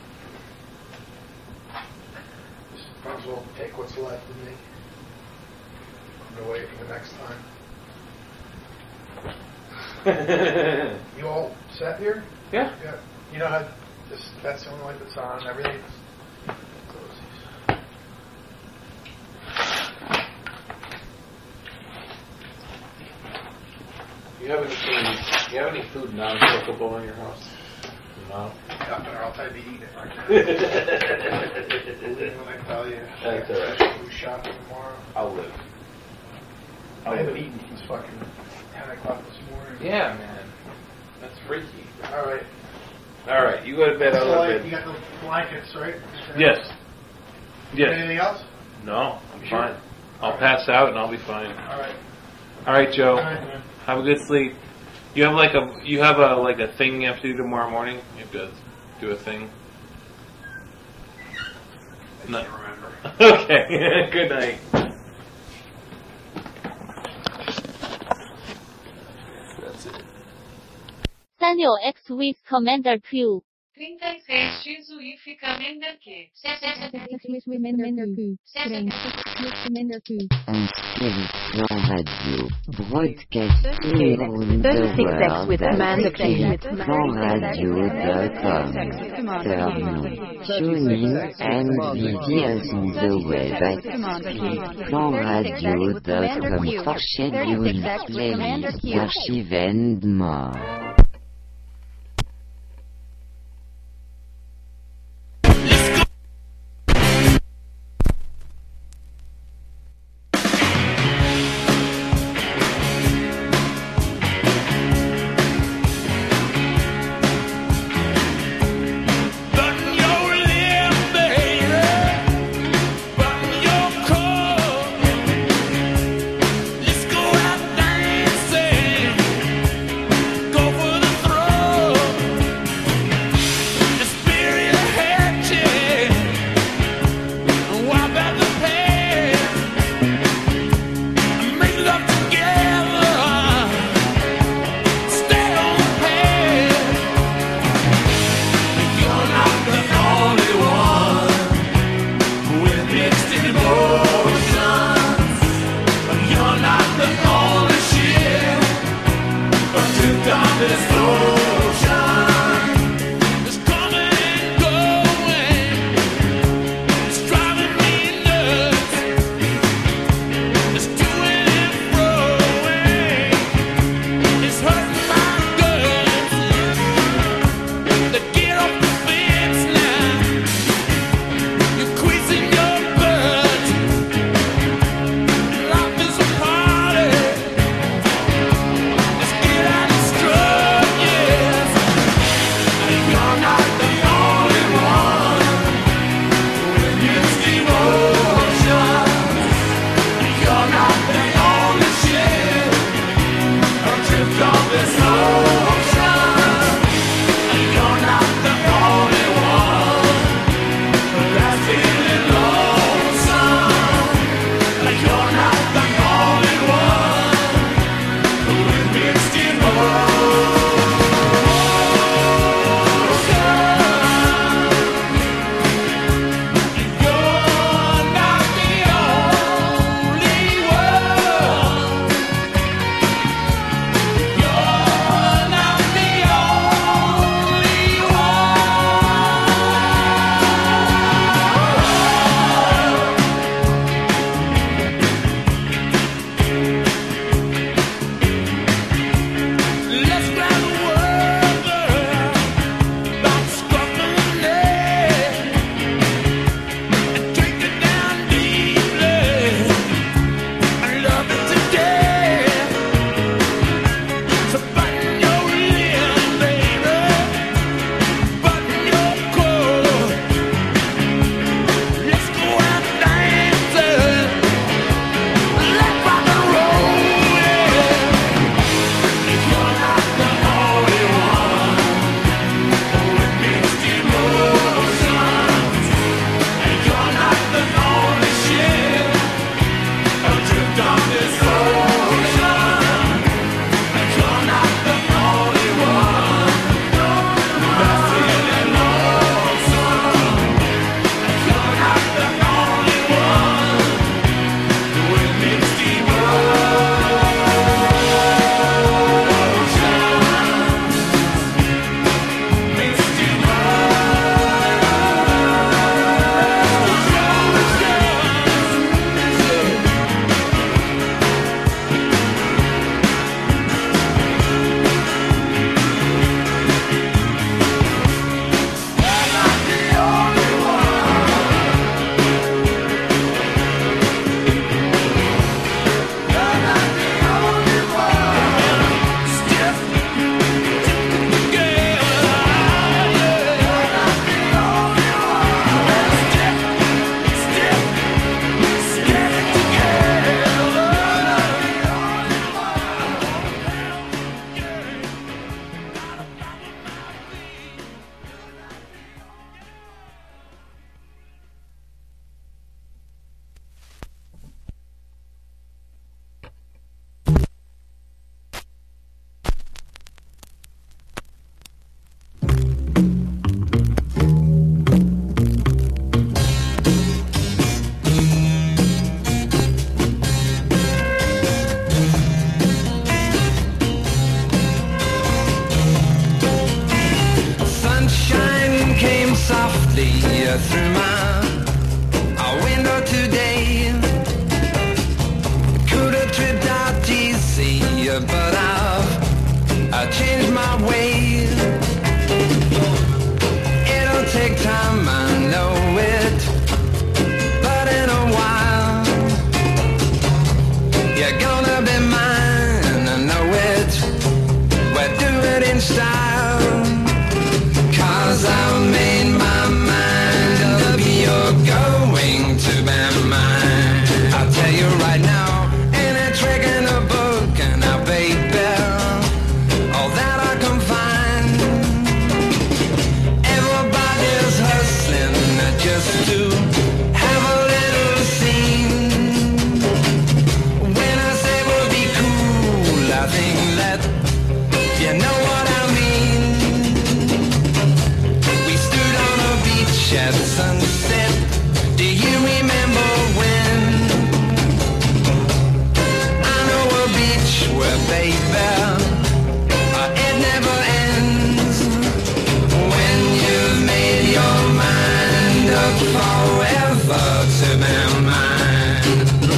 G: Just might as well take what's left of me. I'm gonna wait for the next time. You all set here?
F: Yeah.
G: Yeah. You know how this, that's the only light that's on. Everything's close these.
F: You have any food? You have any food non-cookable in your house? No.
G: Nothing, or I'll tell you to eat it right now. Believe when I tell you.
F: That's all right.
G: Food shopping tomorrow.
F: I'll live.
G: I haven't eaten since fucking ten o'clock this morning.
F: Yeah, man. That's freaky.
G: All right.
F: All right, you go to bed. I'll
G: So,
F: go
G: like,
F: to
G: you
F: bed.
G: got the blankets, right?
F: Yes. Yes.
G: Anything else?
F: No, I'm
G: You sure?
F: fine. I'll pass out and I'll be fine.
G: All right.
F: All right, Joe.
G: All right, man.
F: Have a good sleep. You have like a you have a like a thing you have to do tomorrow morning. You have to do a thing.
G: I
F: No.
G: can't remember.
F: Okay. Good night. That's it.
A: Daniel X with Commander Q.
B: trinta e seis x uificamente que.
C: Swiss Remender Q. Streng. Swiss Remender Q.
D: Inscription radio. Broadcasting around the world.
K: with Amanda King.
D: Plan radio dot com. Terminal. Tune in and visit us on the web at plan radio dot com for scheduling, playlists, archives and more.
H: Go for
K: softly through my window today. Could have tripped out easy, but I've I changed my ways. It'll take time, I know it, but in a while you're gonna be mine, I know it. We'll do it in style, 'cause I've made my mind up, you're going to be mine. I'll tell you right now, ain't a trick in a book, and now baby, all that I can find. Everybody's hustling just to have a little scene. When I say we'll be cool, I think that you know what I mean. We stood on a beach at sunset. Do you remember when? I know a beach where, baby, uh, it never ends. When you've made your mind up forever to be mine,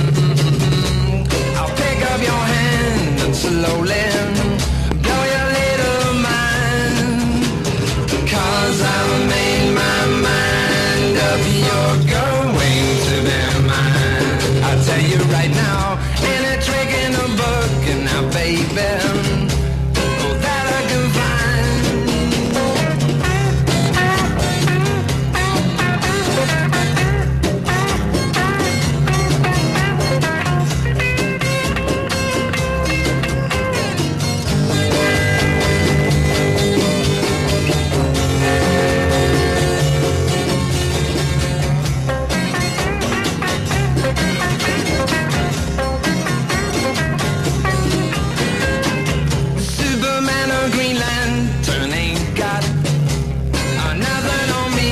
K: I'll pick up your hand and slowly blow your little mind, 'cause I've made my mind up, you're going to be mine. I'll tell you right now, ain't a trick in a book, and now baby, all that I can find. Superman or Green Lantern ain't got uh, nothing on me.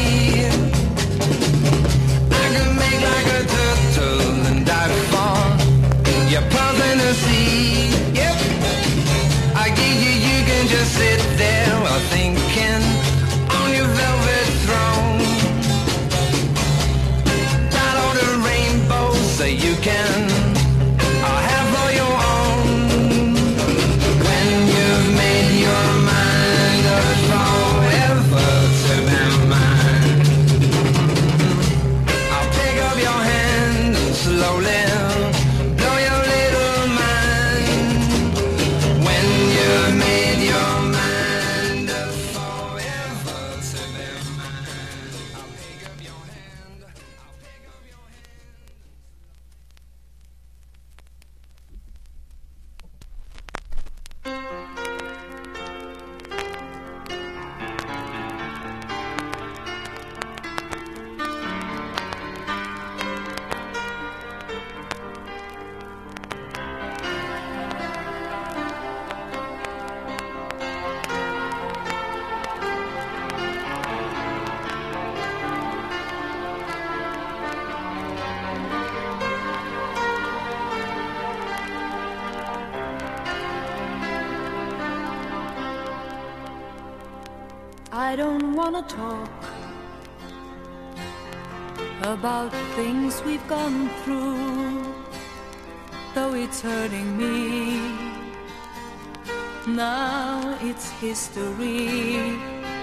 K: I can make like a turtle and dive for your pearls in the sea. Yep, I give you, you can just sit there while thinking on your velvet throne. Dial all the rainbows so you can uh, have for your own. When you've made your mind up forever to be mine, I'll pick up your hand and slowly blow your little mind. When you've made your mind up forever to be mine, I'll pick up your hand, I'll pick up your hand.
H: I don't wanna talk about things we've gone through, though it's hurting me. Now it's history.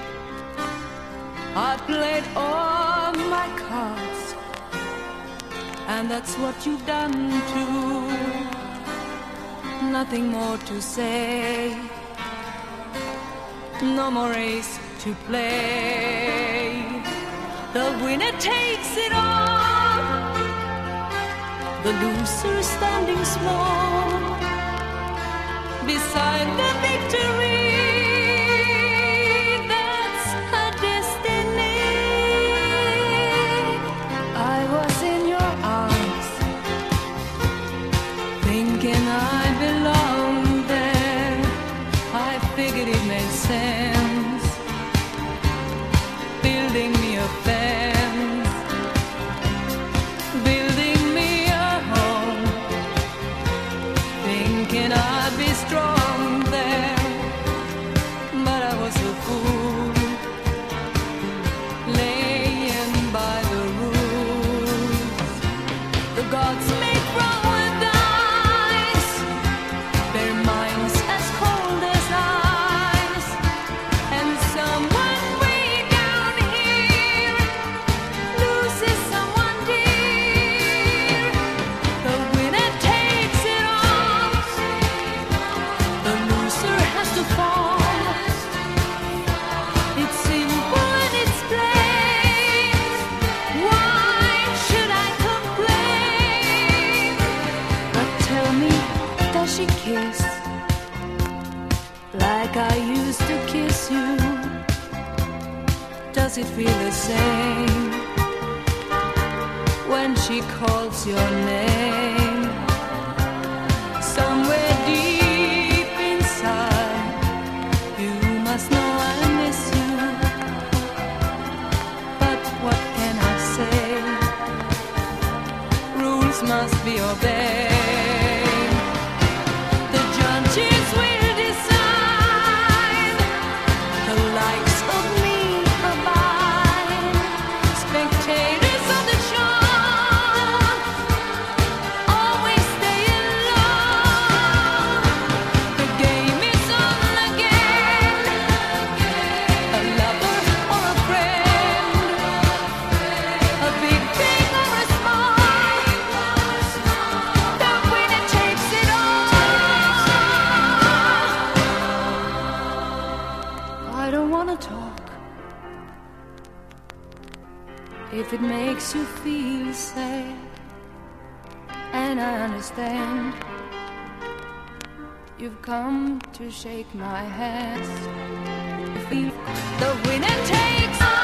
H: I played all my cards, and that's what you've done too. Nothing more to say, no more race to play. The winner takes it all, the loser standing small beside the victory. That's her destiny. I was in your arms, thinking I belonged there. I figured it made sense, building me a fence, building me a home, thinking I'd be strong there. Does it feel the same when she calls your name? Somewhere deep inside, you must know I miss you. But what can I say? Rules must be obeyed. The judges will decide the likes of me. Spectators of the show always stay in love. The game is on again. A lover or a friend, a big thing or a small, the winner takes it all. I don't wanna talk if it makes you feel sad, and I understand. You've come to shake my hand. If we, the winner takes all.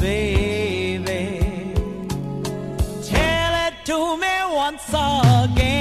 L: Baby, tell it to me once again.